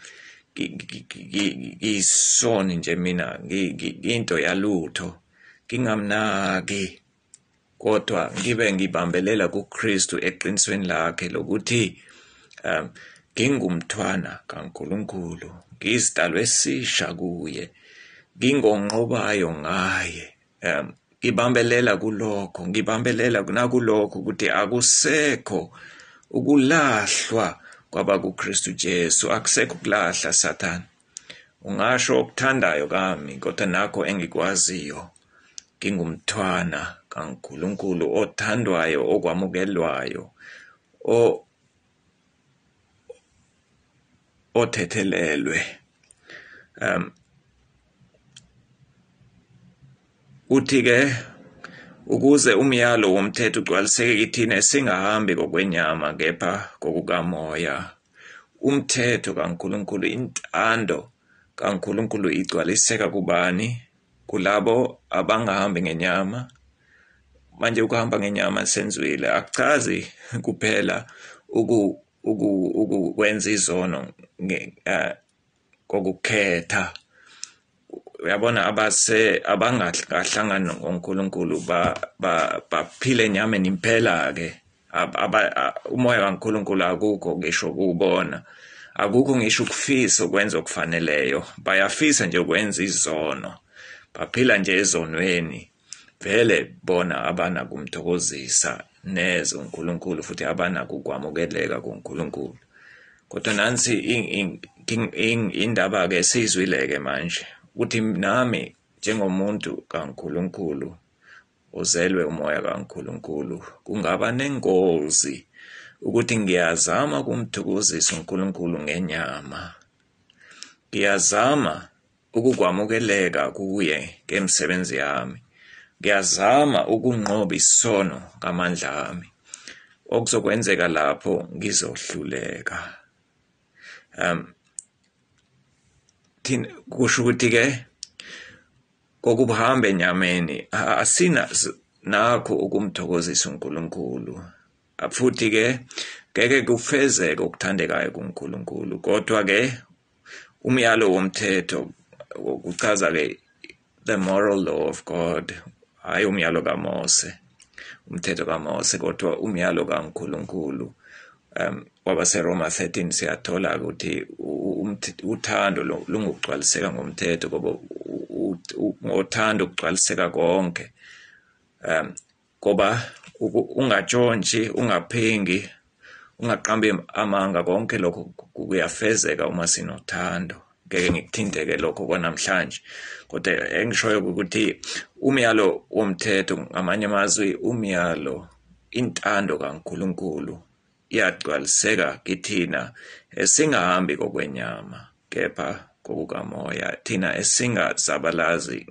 ngisoni nje mina, into yalutho, ngingamnaki, kodwa ngibe ngibambelela kuKristu eqinisweni lakhe lokuthi um ngingumthwana kaNkulunkulu, ngiyisidalwa esisha kuye, ngingonqobayo ngaye. um ngibambelela kulokho, ngibambelela nakulokho ukuthi akusekho ukulahlwa kwaba kuKristu Jesu, akusekho ukulahla Sathane. Ungasho okuthandayo kami, kodwa nakho engikwaziyo, ngingumthwana kaNkulunkulu othandwayo, okwamukelwayo, o othethelelwe. um uthi ke ukuze umyalo womthetho ugcwaliseke kithina singahambi kokwenyama kepha kokukamoya. Umthetho kaNkulunkulu, intando kaNkulunkulu igcwaliseka kubani? Kulabo abangahambi ngenyama. Manje ukuhamba ngenyama senzwile akuchazi kuphela uku ukwenza izono kokukhetha. Uyabona abase abangahlangana noNkulunkulu baphile enyameni impela ke. Umoya kaNkulunkulu akukho ngisho kubona, akukho ngisho ukufisa ukwenza okufaneleyo, bayafisa nje ukwenza izono, baphila nje ezonweni. Vele bona abana kumthokozisa neze uNkulunkulu, futhi abana kukwamukeleka kuNkulunkulu. Kodwa nansi indaba ke sizwileke manje ukuthi nami njengomuntu kaNkulunkulu ozelwe umoya kaNkulunkulu, kungaba nengozi ukuthi ngiyazama kumthokozisa uNkulunkulu ngenyama, ngiyazama ukukwamukeleka kuye ngemsebenzi yami, ngiyazama ukunqoba isono ngamandla ami. Okuzokwenzeka lapho ngizohluleka. um thina kusho ukuthi ke kokuhamba enyameni asina nakho ukumthokozisa uNkulunkulu, futhi ke ngeke kufezeke ukuthandekayo kuNkulunkulu. Kodwa ke umyalo womthetho uchaza ke the moral law of God, hayi umyalo kaMose, umthetho kaMose, kodwa umyalo kaNkulunkulu. um wabaseRoma thirteen siyathola ukuthi uthando lungugcwaliseka ngomthetho, ngoba ngothando ukugcwaliseka konke. um ngoba ungatshontshi, ungaphingi, ungaqambi amanga, konke lokho kuyafezeka uma sinothando. Ngeke ngikuthinteke lokho kwanamhlanje, kodwa engishoyo ukuthi umyalo womthetho, ngamanye amazwi umyalo, intando kaNkulunkulu iyagcwaliseka kithina esingahambi kokwenyama kepha kokukamoya, thina esingazabalazi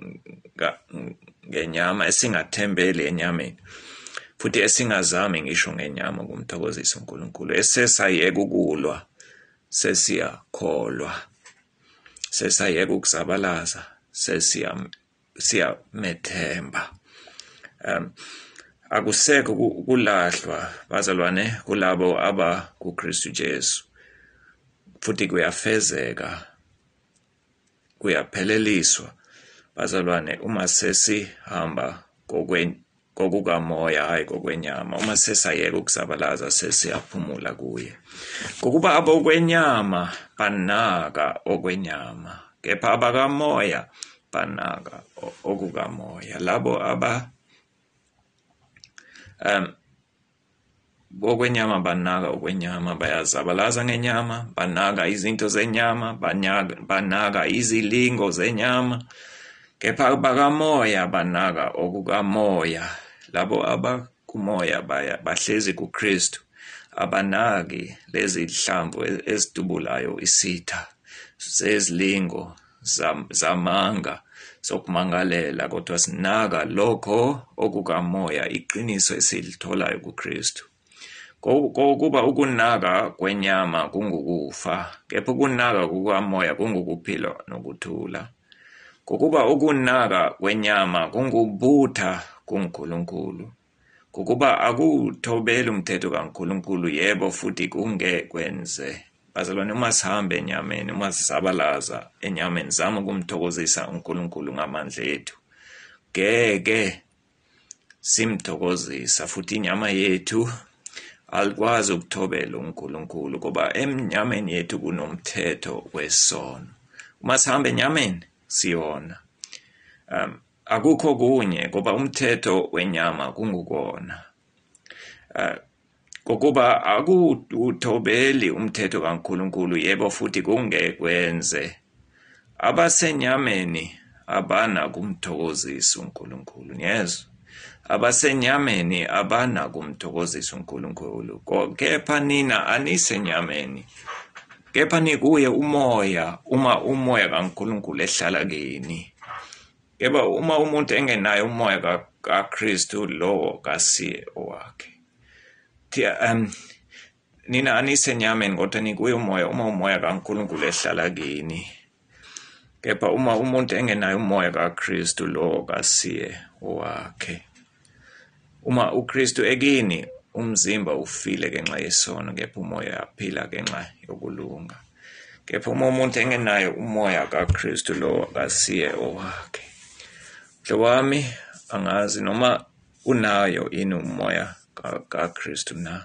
ngenyama, esingathembeli enyameni, futhi esingazami ngisho ngenyama kumthokozisa uNkulunkulu, esesayeka ukulwa, sesiyakholwa, sesayeka ukuzabalaza, sesiyamethemba. um akusekho ukulahlwa bazalwane kulabo aba kuKristu Jesu, futhi kuyafezeka, kuyapheleliswa bazalwane uma sesihamba kokukamoya hayi kokwenyama, uma sesayeka ukuzabalaza, sesiyaphumula kuye. Ngokuba abokwenyama banaka okwenyama, kepha abakamoya banaka okukamoya. Labo aba um bokwenyama banaka okwenyama, bayazabalaza ngenyama, banaka izinto zenyama, banaka izilingo zenyama, kepha abakamoya banaka okukamoya. Labo abakumoya bahlezi kuKristu, abanaki lezi hlamvu ezidubulayo isitha zezilingo zamanga sokumangalela, kodwa sinaka lokho okukamoya, iqiniso esilitholayo kuKristu. Kokuba ukunaka kwenyama kungukufa, kepha ukunaka kukamoya kungukuphila nokuthula. Kokuba ukunaka kwenyama kungubutha kuNkulunkulu. Kokuba akuthobeli umthetho kaNkulunkulu, yebo futhi kungekwenze. Bazalwane, uma sihambe enyameni, uma sisabalaza enyameni, zama ukumthokozisa uNkulunkulu ngamandla ethu, ngeke simthokozisa. Futhi inyama yethu alikwazi ukuthobela uNkulunkulu ngoba emnyameni yethu kunomthetho wesono. Uma sihambe enyameni siyona. Um, akukho kunye ngoba umthetho wenyama kungukona. Uh, kokuba akuthobeli umthetho kaNkulunkulu, yebo futhi kungekwenze. Abasenyameni abana kumthokozisa uNkulunkulu, niyezwa? Abasenyameni abana kumthokozisa uNkulunkulu, kepha nina anisenyameni, kepha nikuye umoya, uma umoya kaNkulunkulu ehlala kini. Kepha uma umuntu engenayo umoya kaKristu, lowo kasiye owakhe. Um, nina anisenyameni kodwa nikuye umoya, uma umoya kaNkulunkulu ehlala kini. Kepha uma umuntu engenayo umoya kaKristu, lowo kasiye owakhe. Uma uKristu ekini, umzimba ufile ngenxa yesono, kepha umoya aphila ngenxa yokulunga. Kepha uma umuntu engenayo umoya kaKristu, lowo kasiye owakhe. Mhlobo wami, angazi noma unayo ini umoya kaKristu na.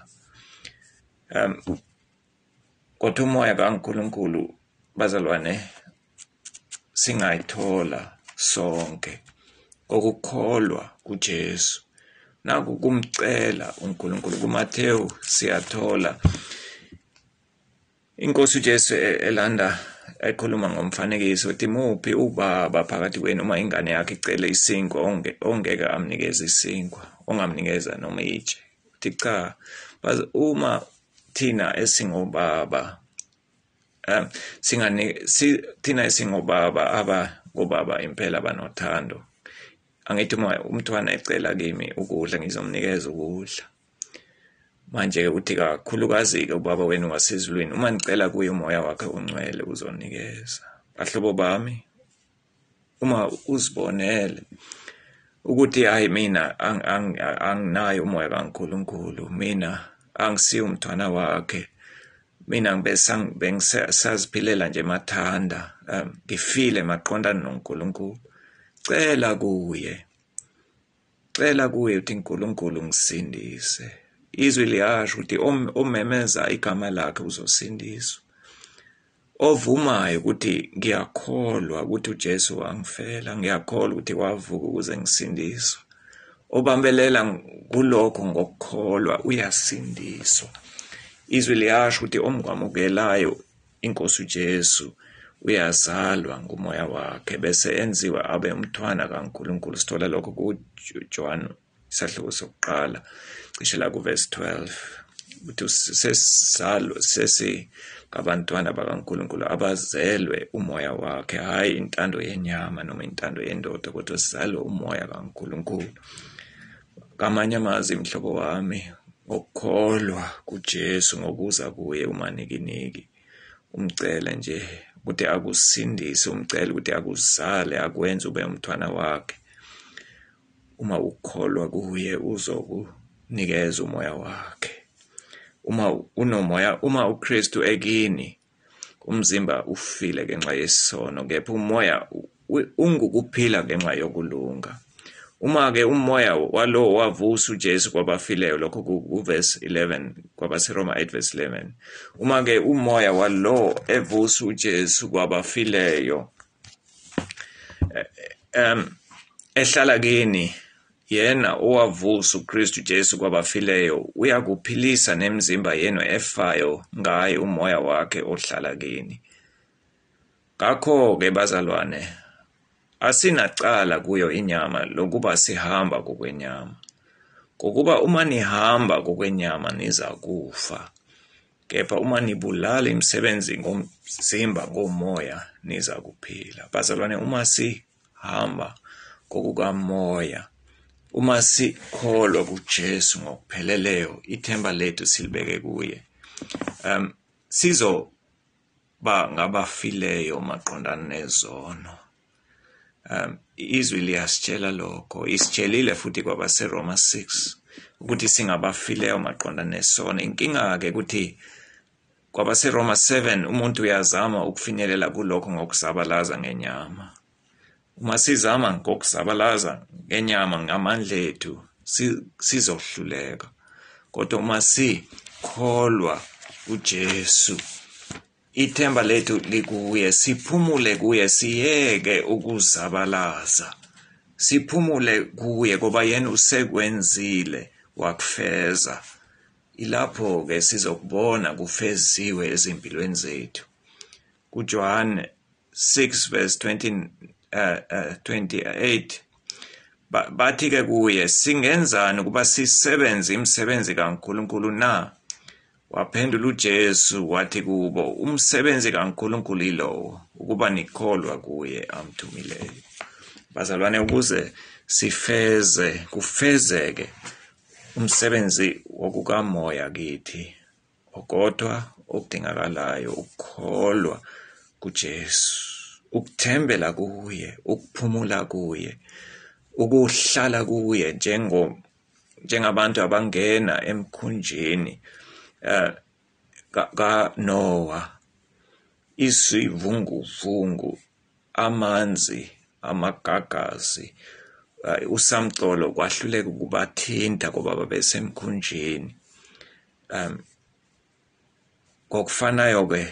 Um, kodwa umoya kaNkulunkulu, bazalwane, singayithola sonke kokukholwa kuJesu. Naku kumcela uNkulunkulu. kuMathewu siyathola Inkosi uJesu elanda ekhuluma ngomfanekiso uthi, muphi ubaba phakathi kwenu uma ingane yakhe icele isinkwa ongeke amnikeze isinkwa, ongamnikeza noma itshe? Uthi cha, uma thina esingobaba um singane si, thina esingobaba aba ngobaba impela banothando, angithi uma umntwana ecela kimi ukudla ngizomnikeza ukudla. Manje uthi kakhulukazi-ke ubaba wenu wasezulwini, uma nicela kuye umoya wakhe ongcwele uzonikeza. Bahlobo bami, uma uzibonele ukuthi hayi mina anginayo umoya kaNkulunkulu, mina angisiye umntwana wakhe, mina bengisaziphilela nje mathanda, um, ngifile maqondana noNkulunkulu, cela kuye, cela kuye uthi uNkulunkulu ngisindise. Izwi liyasho ukuthi omemeza igama lakhe uzosindiswa. Ovumayo ukuthi ngiyakholwa ukuthi uJesu wangifela, ngiyakholwa ukuthi wavuka ukuze ngisindiswe, obambelela kulokho ngokukholwa uyasindiswa. Izwi liyasho ukuthi omkwamukelayo Inkosi uJesu uyazalwa ngumoya wakhe bese enziwa abe umntwana kaNkulunkulu. Sithola lokho kuJohn isahluko sokuqala cishe la kuvesi twelve, ukuthi sesizalwa sesi ngabantwana bakaNkulunkulu abazelwe umoya wakhe, hayi intando yenyama noma intando yendoda, kodwa sizalwe umoya kaNkulunkulu. Ngamanye amazwi, mhlobo wami, ngokukholwa kuJesu, ngokuza kuye umanikiniki, umcele nje ukuthi akusindise, umcele ukuthi akuzale, akwenze ube umntwana wakhe. Uma ukholwa kuye uzokunikeza umoya wakhe. Uma unomoya, uma uKristu ekini, umzimba ufile ngenxa yesono, kepha umoya ungukuphila ngenxa yokulunga. Uma-ke umoya walo wavusa uJesu kwabafileyo, lokho kuvesi eleven, kwabaseRoma eight verse eleven. Uma-ke umoya walo evusa uJesu kwabafileyo um ehlala kini, yena owavusa uKristu Jesu kwabafileyo uyakuphilisa nemizimba yenu efayo ngaye umoya wakhe ohlala kini. Ngakho-ke bazalwane, asinacala kuyo inyama lokuba sihamba kokwenyama, ngokuba uma nihamba kokwenyama niza kufa, kepha uma nibulala imisebenzi ngomzimba ngomoya niza kuphila. Bazalwane, uma sihamba kokukamoya uma sikholwa kuJesu ngokupheleleyo ithemba lethu silibeke kuye um sizo ba ngabafileyo maqondana nezono. Um izwi liyasitshela lokho, isitshelile futhi kwabaseRoma six ukuthi singabafileyo maqondana nesono. Inkinga ke ukuthi kwabaseRoma seven umuntu uyazama ukufinyelela kulokho ngokuzabalaza ngenyama. Uma sizama ngokuzabalaza ngenyama ngamandla ethu sizohluleka. Kodwa uma sikholwa kuJesu ithemba lethu likuye, siphumule kuye, siyeke ukuzabalaza, siphumule kuye ngoba yena usekwenzile wakufeza. Ilapho ke sizokubona kufeziwe ezimpilweni zethu. kuJohane six verse twenty uh, uh, twenty-eight bathi ke kuye, singenzani ukuba sisebenze imisebenzi kaNkulunkulu na? Waphendula uJesu wathi kubo, umsebenzi kaNkulunkulu yilowo, ukuba nikholwa kuye amthumileyo. Bazalwane, ukuze sifeze kufezeke umsebenzi wokukamoya kithi, okodwa okudingakalayo ukukholwa kuJesu, ukuthembela kuye, ukuphumula kuye, ukuhlala kuye njengo njengabantu abangena emkhunjini uh, kaNoah, isivunguvungu, amanzi, amagagazi, uh, usamcolo kwahluleka ukubathinta ngoba babesemkhunjini. Um kokufanayo ke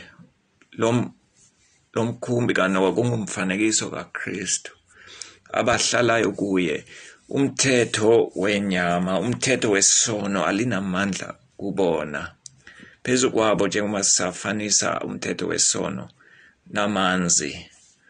lo lomkhumbi kaNoah kungumfanekiso kaKristu abahlalayo kuye. Umthetho wenyama, umthetho wesono alinamandla kubona phezu kwabo, njengoba sisafanisa umthetho wesono namanzi.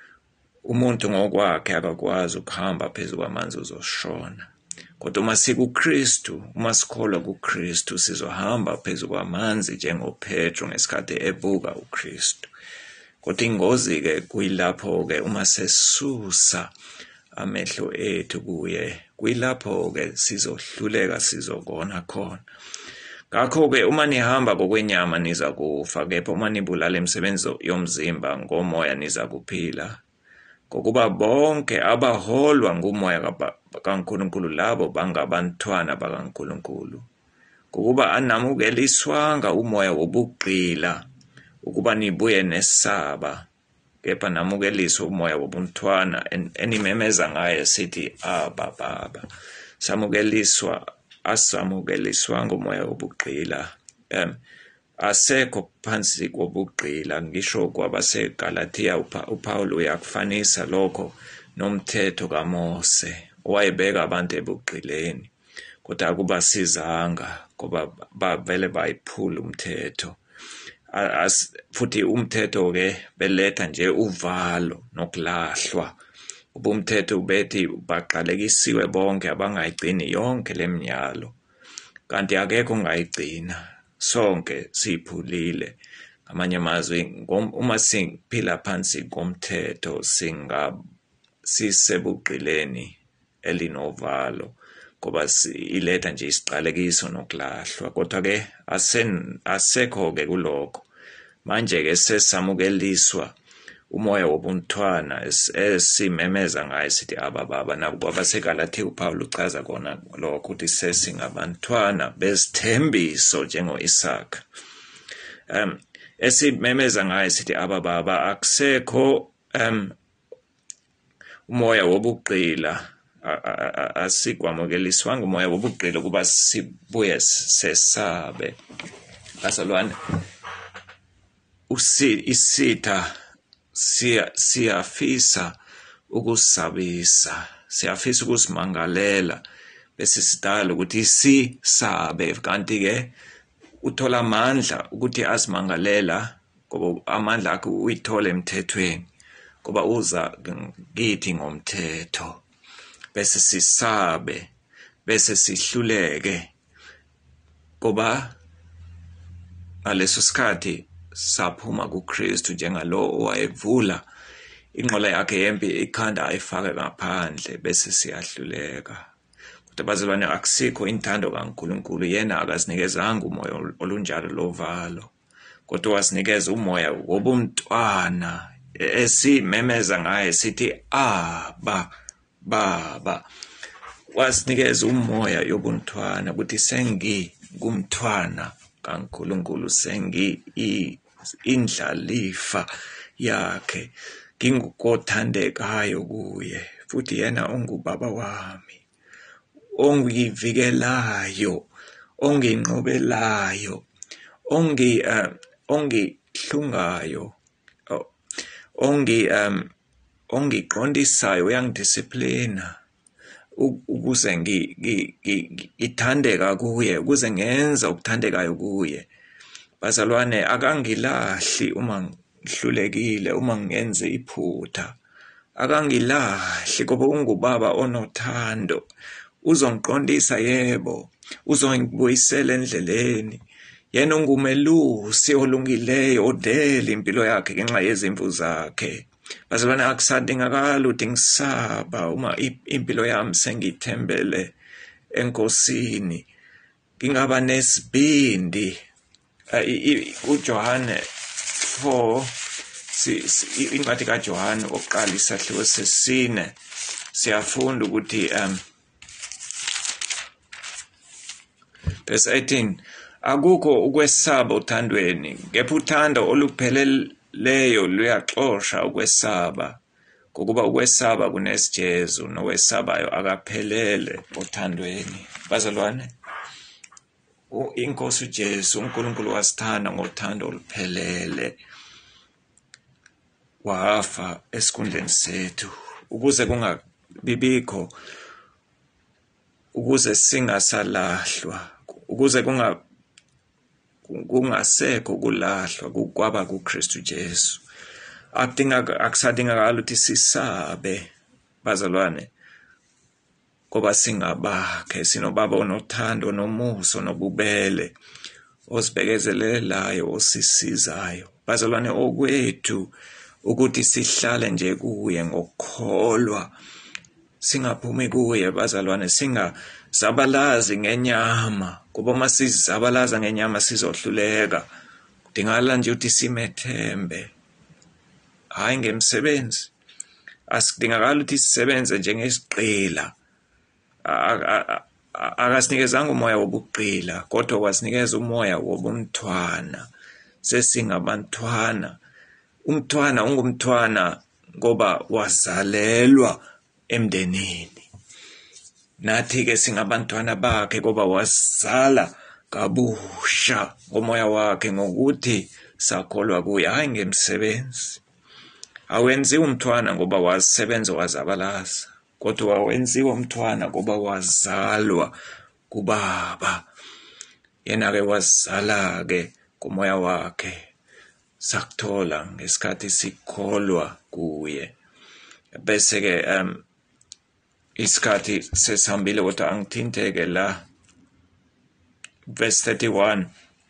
Umuntu ngokwakhe akakwazi ukuhamba phezu kwamanzi, uzoshona. Kodwa uma sikuKristu, uma sikholwa kuKristu, sizohamba phezu kwamanzi njengoPetro ngesikhathi ebuka uKristu. Kodwa ingozi ke kuyilapho ke uma sesusa amehlo ethu kuye, kuyilapho ke sizohluleka, sizokona khona. Ngakho ke uma nihamba ngokwenyama niza kufa, kepha uma nibulala imisebenzi yomzimba ngomoya niza kuphila. Ngokuba bonke abaholwa ngumoya kaNkulunkulu labo bangabantwana bakaNkulunkulu. Ngokuba anamukeliswanga umoya wobugqila ukuba nibuye nesaba, kepha namukeliswa umoya wobuntwana enimemeza ngaye sithi Abba Baba. Samukeliswa asamukeliswanga umoya wobugqila. Um asekho phansi kobugqila. Ngisho kwabaseGalatia uPaul uyakufanisa lokho nomthetho kaMose owayebeka abantu ebugqileni, kodwa akubasizanga ngoba bavele bayiphula umthetho. As futhi umthetho ke beletha nje uvalo nokulahlwa. Ubumthetho ubethi baqalekisiwe bonke abangayigcini yonke lemnyalo, kanti akekho ongayigcina, sonke siphulile. Ngamanye amazwi, uma siphila phansi komthetho singa sisebugqileni elinovalo ngoba iletha nje isiqalekiso nokulahlwa. Kodwa ke asekho ke kulokho. Manje ke sesamukeliswa umoya wobuntwana esimemeza ngaye sithi Abba Baba. Nakuba baseGalatia uPaul uchaza kona lokho ukuthi sesingabantwana besithembiso njengo-Isaka. Um esimemeza ngaye sithi Abba Baba. Akusekho um umoya wobugqila, asikwamukeliswanga umoya wobugqila ukuba sibuye sesabe. Bazalwane, usi isitha siya siyafisa ukusabisa, siyafisa ukusimangalela bese sidala ukuthi sisabe, kanti ke uthola amandla ukuthi asimangalela ngoba amandla akhe uyithola emthethweni, ngoba uza kithi ngomthetho. Bese sisabe, bese sihluleke ngoba ngaleso sikhathi saphuma kuKristu njengalo owayevula inqola yakhe yempi ikhanda ayifake ngaphandle, bese siyahluleka. Kodwa bazalwane, akusikho inthando kaNkulunkulu, yena akasinikezanga umoya olunjalo lovalo, kodwa wasinikeza umoya wobumntwana esimemeza ngaye sithi Aba, Baba. Wasinikeza umoya yobuntwana ukuthi sengi kumntwana kaNkulunkulu, sengi indlalifa yakhe, ngingukothandekayo kuye, futhi yena ongubaba wami, ongivikelayo, onginqobelayo, ongi uh, ongihlungayo, ongi um ongiqondisayo, uyangidisciplina ukuze ngithandeka kuye, ukuze ngenza ukuthandekayo kuye. Bazalwane, akangilahli uma ngihlulekile, uma ngenze iphutha, akangilahli ngoba ungubaba onothando. Uzongiqondisa, yebo, uzongibuyisela endleleni. Yena ungumelusi olungileyo, odele impilo yakhe ngenxa yezimvu zakhe. Bazalwane, akusadingakala ukuthi ngisaba uma impilo yami sengithembele enkosini, ngingaba nesibindi. uJohane four, incwadi kaJohane oqala isahluko sesine, siyafunda ukuthi um verse eighteen, akukho ukwesaba uthandweni, kepha uthando olupheleleyo luyaxosha ukwesaba, ngokuba ukwesaba kunesijezu, nowesabayo akaphelele othandweni. Bazalwane, inkosi uJesu, uNkulunkulu wasithanda ngothando oluphelele, wafa esikhundleni sethu ukuze kungabibikho, ukuze singasalahlwa, ukuze kunga kungasekho kulahlwa kwaba kuKristu Jesu. Akudinga akusadingakala ukuthi sisabe, bazalwane, ngoba singabakhe, sinobaba onothando, nomuso, nobubele, osibekezelelayo, osisizayo. Bazalwane, okwethu ukuthi sihlale nje kuye ngokukholwa, singaphumi kuye. Bazalwane, singazabalazi ngenyama, ngoba uma sizabalaza ngenyama sizohluleka. Kudingakala nje ukuthi simethembe, hayi ngemsebenzi. Asikudingakala ukuthi sisebenze njengesiqila. Akasinikezanga umoya wobuqila, kodwa wasinikeza umoya wobumthwana. Sesingabantwana. Umthwana ungumthwana ngoba wazalelwa emndenini. Nathi-ke singabantwana bakhe ngoba wasala kabusha ngomoya wakhe, ngokuthi sakholwa kuye, hayi ngemsebenzi. Awenziwa umthwana ngoba wasebenza wazabalaza, kodwa wawenziwa umthwana ngoba wazalwa kubaba. Yena-ke wazala-ke kumoya wakhe, sakuthola ngesikhathi sikholwa kuye. Bese-ke um isikhathi sesihambile, kodwa angithinteke la. Verse thirty-one,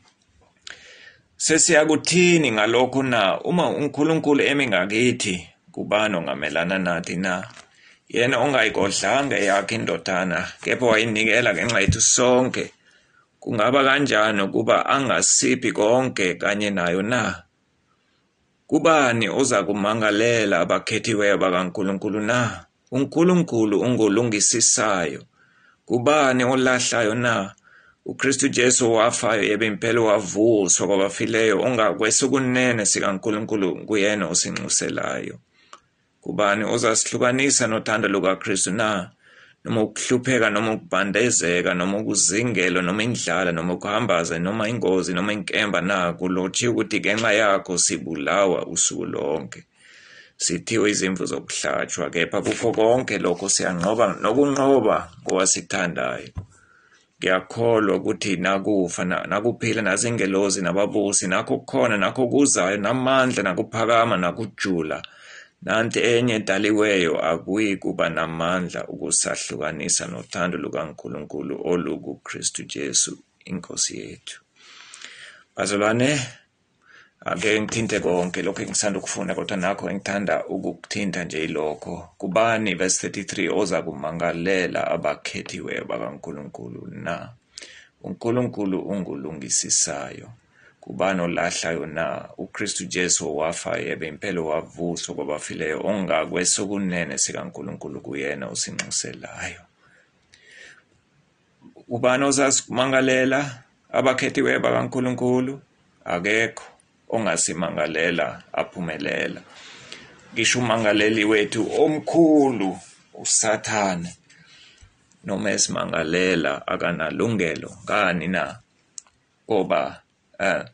sesiyakuthini ngalokhu na? Uma uNkulunkulu emi ngakithi, kubani ongamelana nathi na? Yena ongayigodlanga eyakhe indodana, kepha wayinikela ngenxa yethu sonke, kungaba kanjani ukuba angasiphi konke kanye nayo na? Kubani oza kumangalela abakhethiweyo bakaNkulunkulu na? uNkulunkulu ungolungisisayo. Kubani olahlayo na? uKristu Jesu wafayo yebe impela wavuswa kwabafileyo, ongakwesokunene sikaNkulunkulu kuyena osinxuselayo. Kubani ozasihlukanisa nothando lukaKristu na? Noma ukuhlupheka, noma ukubandezeka, noma ukuzingela, noma indlala, noma ukuhambaza, noma ingozi, noma inkemba na? Kulotshiwe ukuthi ngenxa yakho sibulawa usuku lonke, sithiwe izimvu zokuhlatshwa. Kepha kukho konke lokho siyanqoba nokunqoba ngowasithandayo. Ngiyakholwa ukuthi nakufa, nakuphila, nazingelozi, nababusi, nakho kukhona, nakho kuzayo, namandla, nakuphakama, nakujula, nanti enye edaliweyo akuyi kuba namandla ukusahlukanisa nothando lukaNkulunkulu olukuKristu Jesu inkosi yethu. Bazalwane, ake ngithinte konke lokho engisanda ukufunda kodwa nakho engithanda ukukuthinta nje ilokho. Kubani verse thirty-three oza kumangalela abakhethiweyo bakaNkulunkulu na? uNkulunkulu ungulungisisayo. Kubani olahlayo na? uKristu Jesu wafa yebe impela wavuswa kwabafileyo ongakwesokunene sikaNkulunkulu kuyena osinxuselayo. Ubani ozasimangalela abakhethiweyo bakaNkulunkulu? Akekho ongasimangalela aphumelela. Ngisho umangaleli wethu omkhulu uSathane noma esimangalela akanalungelo ngani na? Ngoba uh,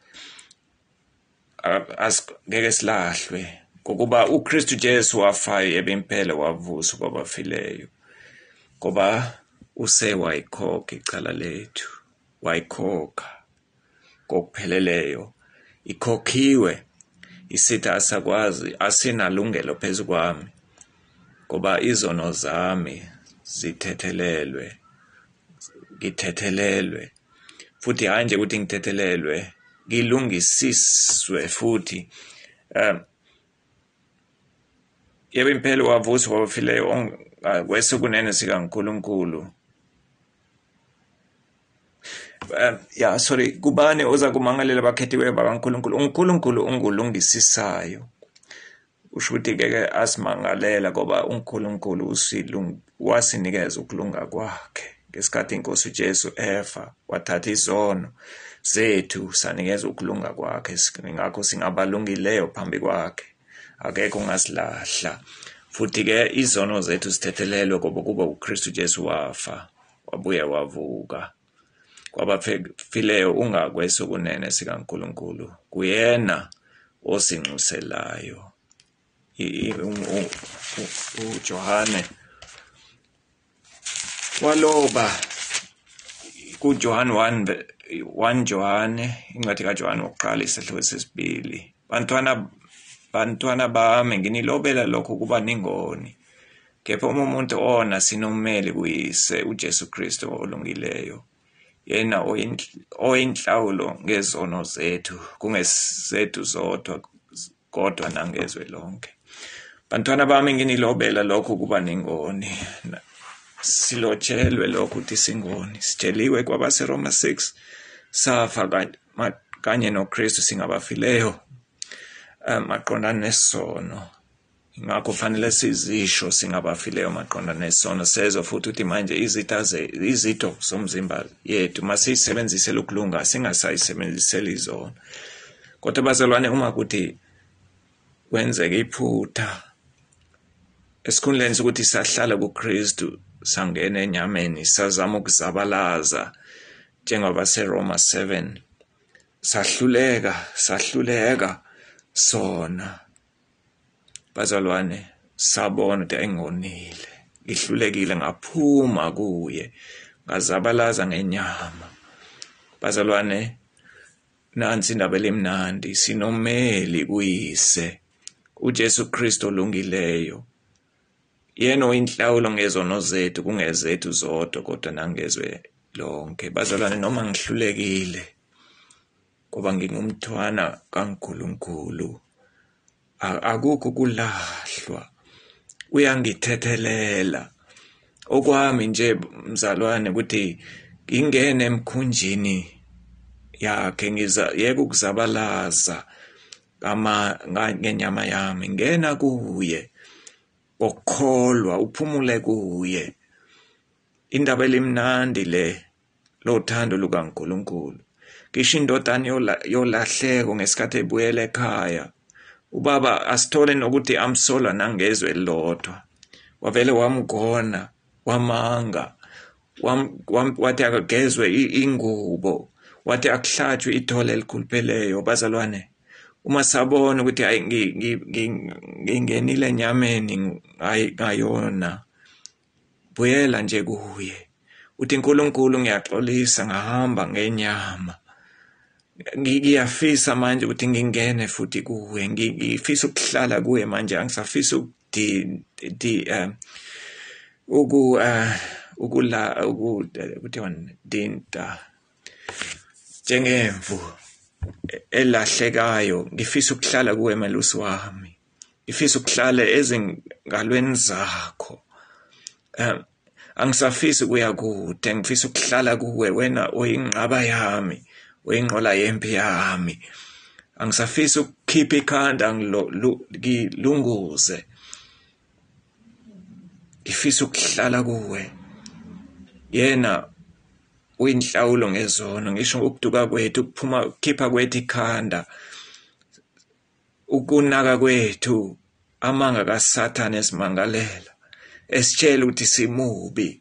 ngeke silahlwe ngokuba uKristu Jesu wafa yebe impela wavuswa kwabafileyo. Ngoba use wayikhokha icala lethu, wayikhokha kokupheleleyo, ikhokhiwe, isithi asakwazi, asinalungelo phezu kwami ngoba izono zami zithethelelwe, ngithethelelwe, futhi hayi nje ukuthi ngithethelelwe, ngilungisiswe futhi. um yebe impela wavuswa kwabafileyo kwesokunene sikaNkulunkulu. Um, ya sorry, kubani oza kumangalela abakhethiweyo bakaNkulunkulu? uNkulunkulu ungulungisisayo. Usho ukuthi ngeke asimangalela ngoba uNkulunkulu wasinikeza ukulunga kwakhe ngesikhathi iNkosi uJesu efa, wathatha izono zethu sanikeza ukulunga kwakhe, ngakho singabalungileyo phambi kwakhe, akekho ongasilahla. Futhi-ke izono zethu sithethelelwe ngoba kuba uKristu Jesu wafa wabuye wavuka kwabafileyo ungakwesokunene sikaNkulunkulu kuyena osinxuselayo. uJohane waloba kuJohane one Johane, incwadi kaJohane wokuqala isahluko sesibili, bantwana bantwana bami nginilobela lokho kuba ningoni, kepha uma umuntu ona sinomeli kuyise uJesu Kristu olungileyo, yena oyinhlawulo ngezono zethu, kungezethu zodwa kodwa nangezwe lonke. Bantwana bami nginilobela lokho kuba ningoni, silotshelwe lokho ukuthi singoni, sitsheliwe kwabaseRoma six, safa kanye noKristu singabafileyo maqondana nesono, ngakho fanele sizisho singabafileyo maqondana nesono. Sezwa futhi ukuthi manje izitha izitho zomzimba yethu masiyisebenzisela ukulunga singasayisebenziseli izono. Kodwa bazalwane, uma kuthi kwenzeke iphutha esikhundleni sokuthi sahlala kuKristu sangena enyameni sazama ukuzabalaza njengoba seRoma seven, sahluleka sahluleka sona, bazalwane, sabona ukuthi ayingonile, ngihlulekile, ngaphuma kuye, ngazabalaza ngenyama. Bazalwane, nansi indaba elimnandi, sinomeli kuyise uJesu Kristu olungileyo, yena oyinhlawulo ngezono zethu, kungezethu zodwa kodwa nangezwe lonke. Bazalwane, noma ngihlulekile ngoba ngingumntwana kaNkulunkulu, akukho kulahlwa, uyangithethelela. Okwami nje mzalwane ukuthi ngingene emkhunjini yakhe, ngiza yeke ukuzabalaza kama ngenyama yami, ngena kuye okholwa, uphumule kuye. Indaba elimnandi le lothando lukaNkulunkulu. Ngisho indodana yolahleko ngesikhathi ebuyela ekhaya, ubaba asithole nokuthi amsola nangezwe lodwa, wavele wamgona, wamanga, wathi akagezwe ingubo, wathi akuhlatshwe ithole elikhulupheleyo. Bazalwane, uma sabona ukuthi hayi ngingenile enyameni ngayona, buyela nje kuye, uthi uNkulunkulu ngiyaxolisa ngahamba ngenyama, ngiyafisa manje ukuthi ngingene futhi kuwe, ngifisa ukuhlala kuwe manje, angisafisa ukudi di um uku uh ukula ukuthi wani dinta njengemvu elahlekayo ngifisa ukuhlala kuwe melusi wami ngifisa ukuhlala ezingalweni zakho um angisafisi kuya kude ngifisa ukuhlala kuwe wena oyinqaba yami oyinqola yempi yami angisafisi ukukhipha ikhanda ngilunguze ngifisa ukuhlala kuwe yena uyinhlawulo ngezono ngisho ukuduka kwethu ukuphuma ukukhipha kwethu ikhanda ukunaka kwethu amanga kaSathane esimangalela esitshela ukuthi simubi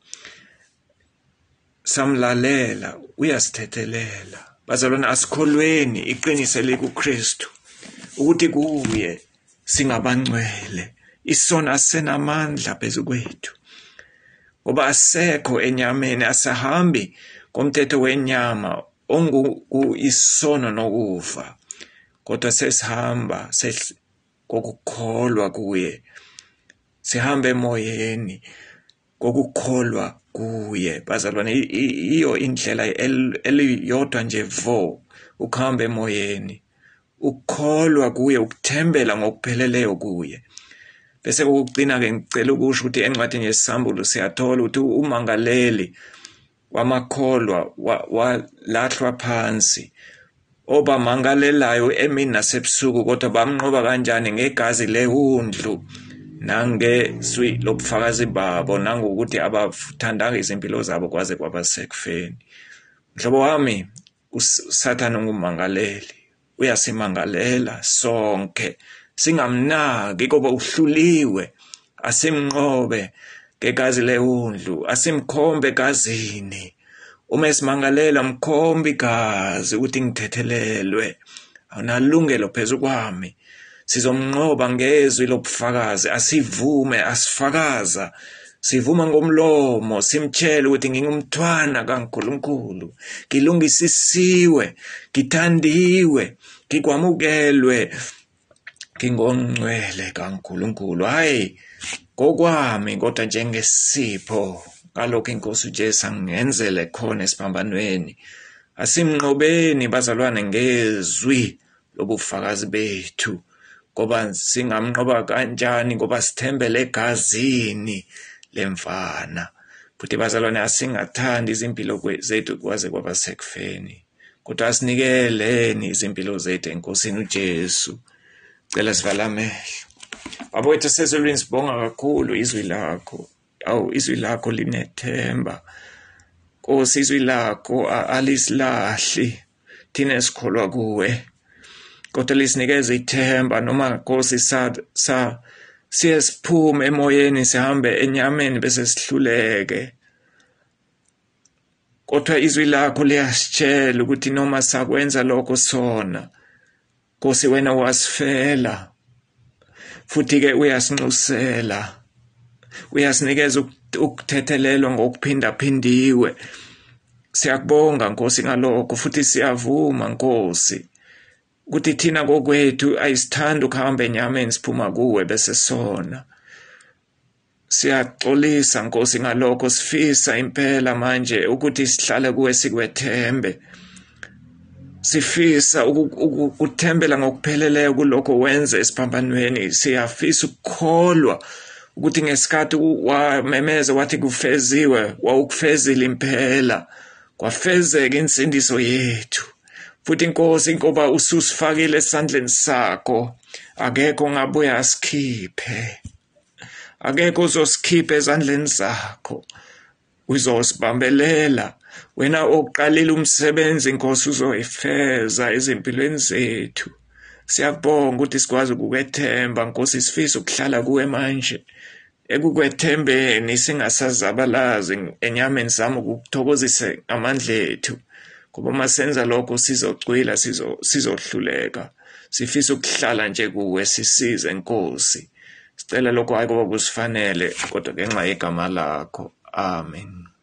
samlalela uyasithethelela bazalwana asikholweni iqiniso likuKristu ukuthi kuye singabangcwele isono asenamandla phezu kwethu ngoba asekho enyameni asahambi komthetho wenyama onguisono nokufa kodwa sesihamba kokukholwa kuye sihamba emoyeni kokukholwa kuye bazalwane iyo indlela eliyodwa nje vo ukuhamba emoyeni ukholwa kuye ukuthembela ngokupheleleyo kuye bese kokugcina ke ngicela ukusho ukuthi encwadini yesambulo siyathola ukuthi umangaleli wamakholwa walahlwa phansi obamangalelayo emini nasebusuku kodwa bamnqoba kanjani ngegazi lehundlu nangeswi lobufakazi babo nangokuthi abathandanga izimpilo zabo kwaze kwaba sekufeni mhlobo wami uSathane ungumangaleli uyasimangalela sonke singamnaki ngoba uhluliwe asimnqobe ngegazi lehundlu asimkhombe egazini uma esimangalela mkhombe igazi ukuthi ngithethelelwe awunalungelo phezu kwami sizomnqoba ngezwi lobufakazi asivume asifakaza sivuma ngomlomo simtshela ukuthi ngingumthwana kaNkulunkulu ngilungisisiwe ngithandiwe ngikwamukelwe ngingongcwele kaNkulunkulu hayi kokwami kodwa njengesipho ngalokho inkosi uJesu angenzele khona esiphambanweni asimnqobeni bazalwane ngezwi lobufakazi bethu ngoba singamnqoba kanjani ngoba sithembele egazini lemfana futhi bazalwane asingathandi izimpilo zethu kwaze kwaba sekufeni kodwa asinikeleni izimpilo zethu enkosini uJesu cela sivala amehlo baba wethu sezulwini sibonga kakhulu izwi lakho awu izwi lakho linethemba Nkosi izwi lakho alisilahli thina esikholwa kuwe kodwa lisinikeza ithemba noma Nkosi sa sa siyesiphume emoyeni sihambe enyameni bese sihluleke kodwa izwi lakho liyasitshela ukuthi noma sakwenza lokho sona Nkosi wena wasifela futhi ke uyasinxusela uyasinikeza ukuthethelelwa ngokuphinda phindiwe siyakubonga Nkosi ngalokho futhi siyavuma Nkosi ukuthi thina kokwethu ayisithanda ukuhamba enyameni siphuma kuwe bese sona siyaxolisa Nkosi ngalokho sifisa impela manje ukuthi sihlale kuwe sikwethembe sifisa ukuthembela ngokupheleleyo kulokho wenze esiphambanweni siyafisa ukukholwa ukuthi ngesikhathi wamemeza wathi kufeziwe wawukufezile impela kwafezeka insindiso yethu futhi Nkosi ngoba ususifakile esandleni sakho akekho ngabuya asikhiphe akekho uzosikhipha ezandleni zakho uzosibambelela wena oqalile umsebenzi Nkosi uzoyifeza ezimpilweni zethu siyabonga ukuthi sikwazi ukukwethemba Nkosi sifisa ukuhlala kuwe manje ekukwethembeni singasazabalazi enyameni sami ukuthokozise amandla ethu ngoba masenza lokho sizocwila sizohluleka sifisa ukuhlala nje kuwe sisize Nkosi sicela lokho hayi ngoba kusifanele kodwa ngenxa yegama lakho amen.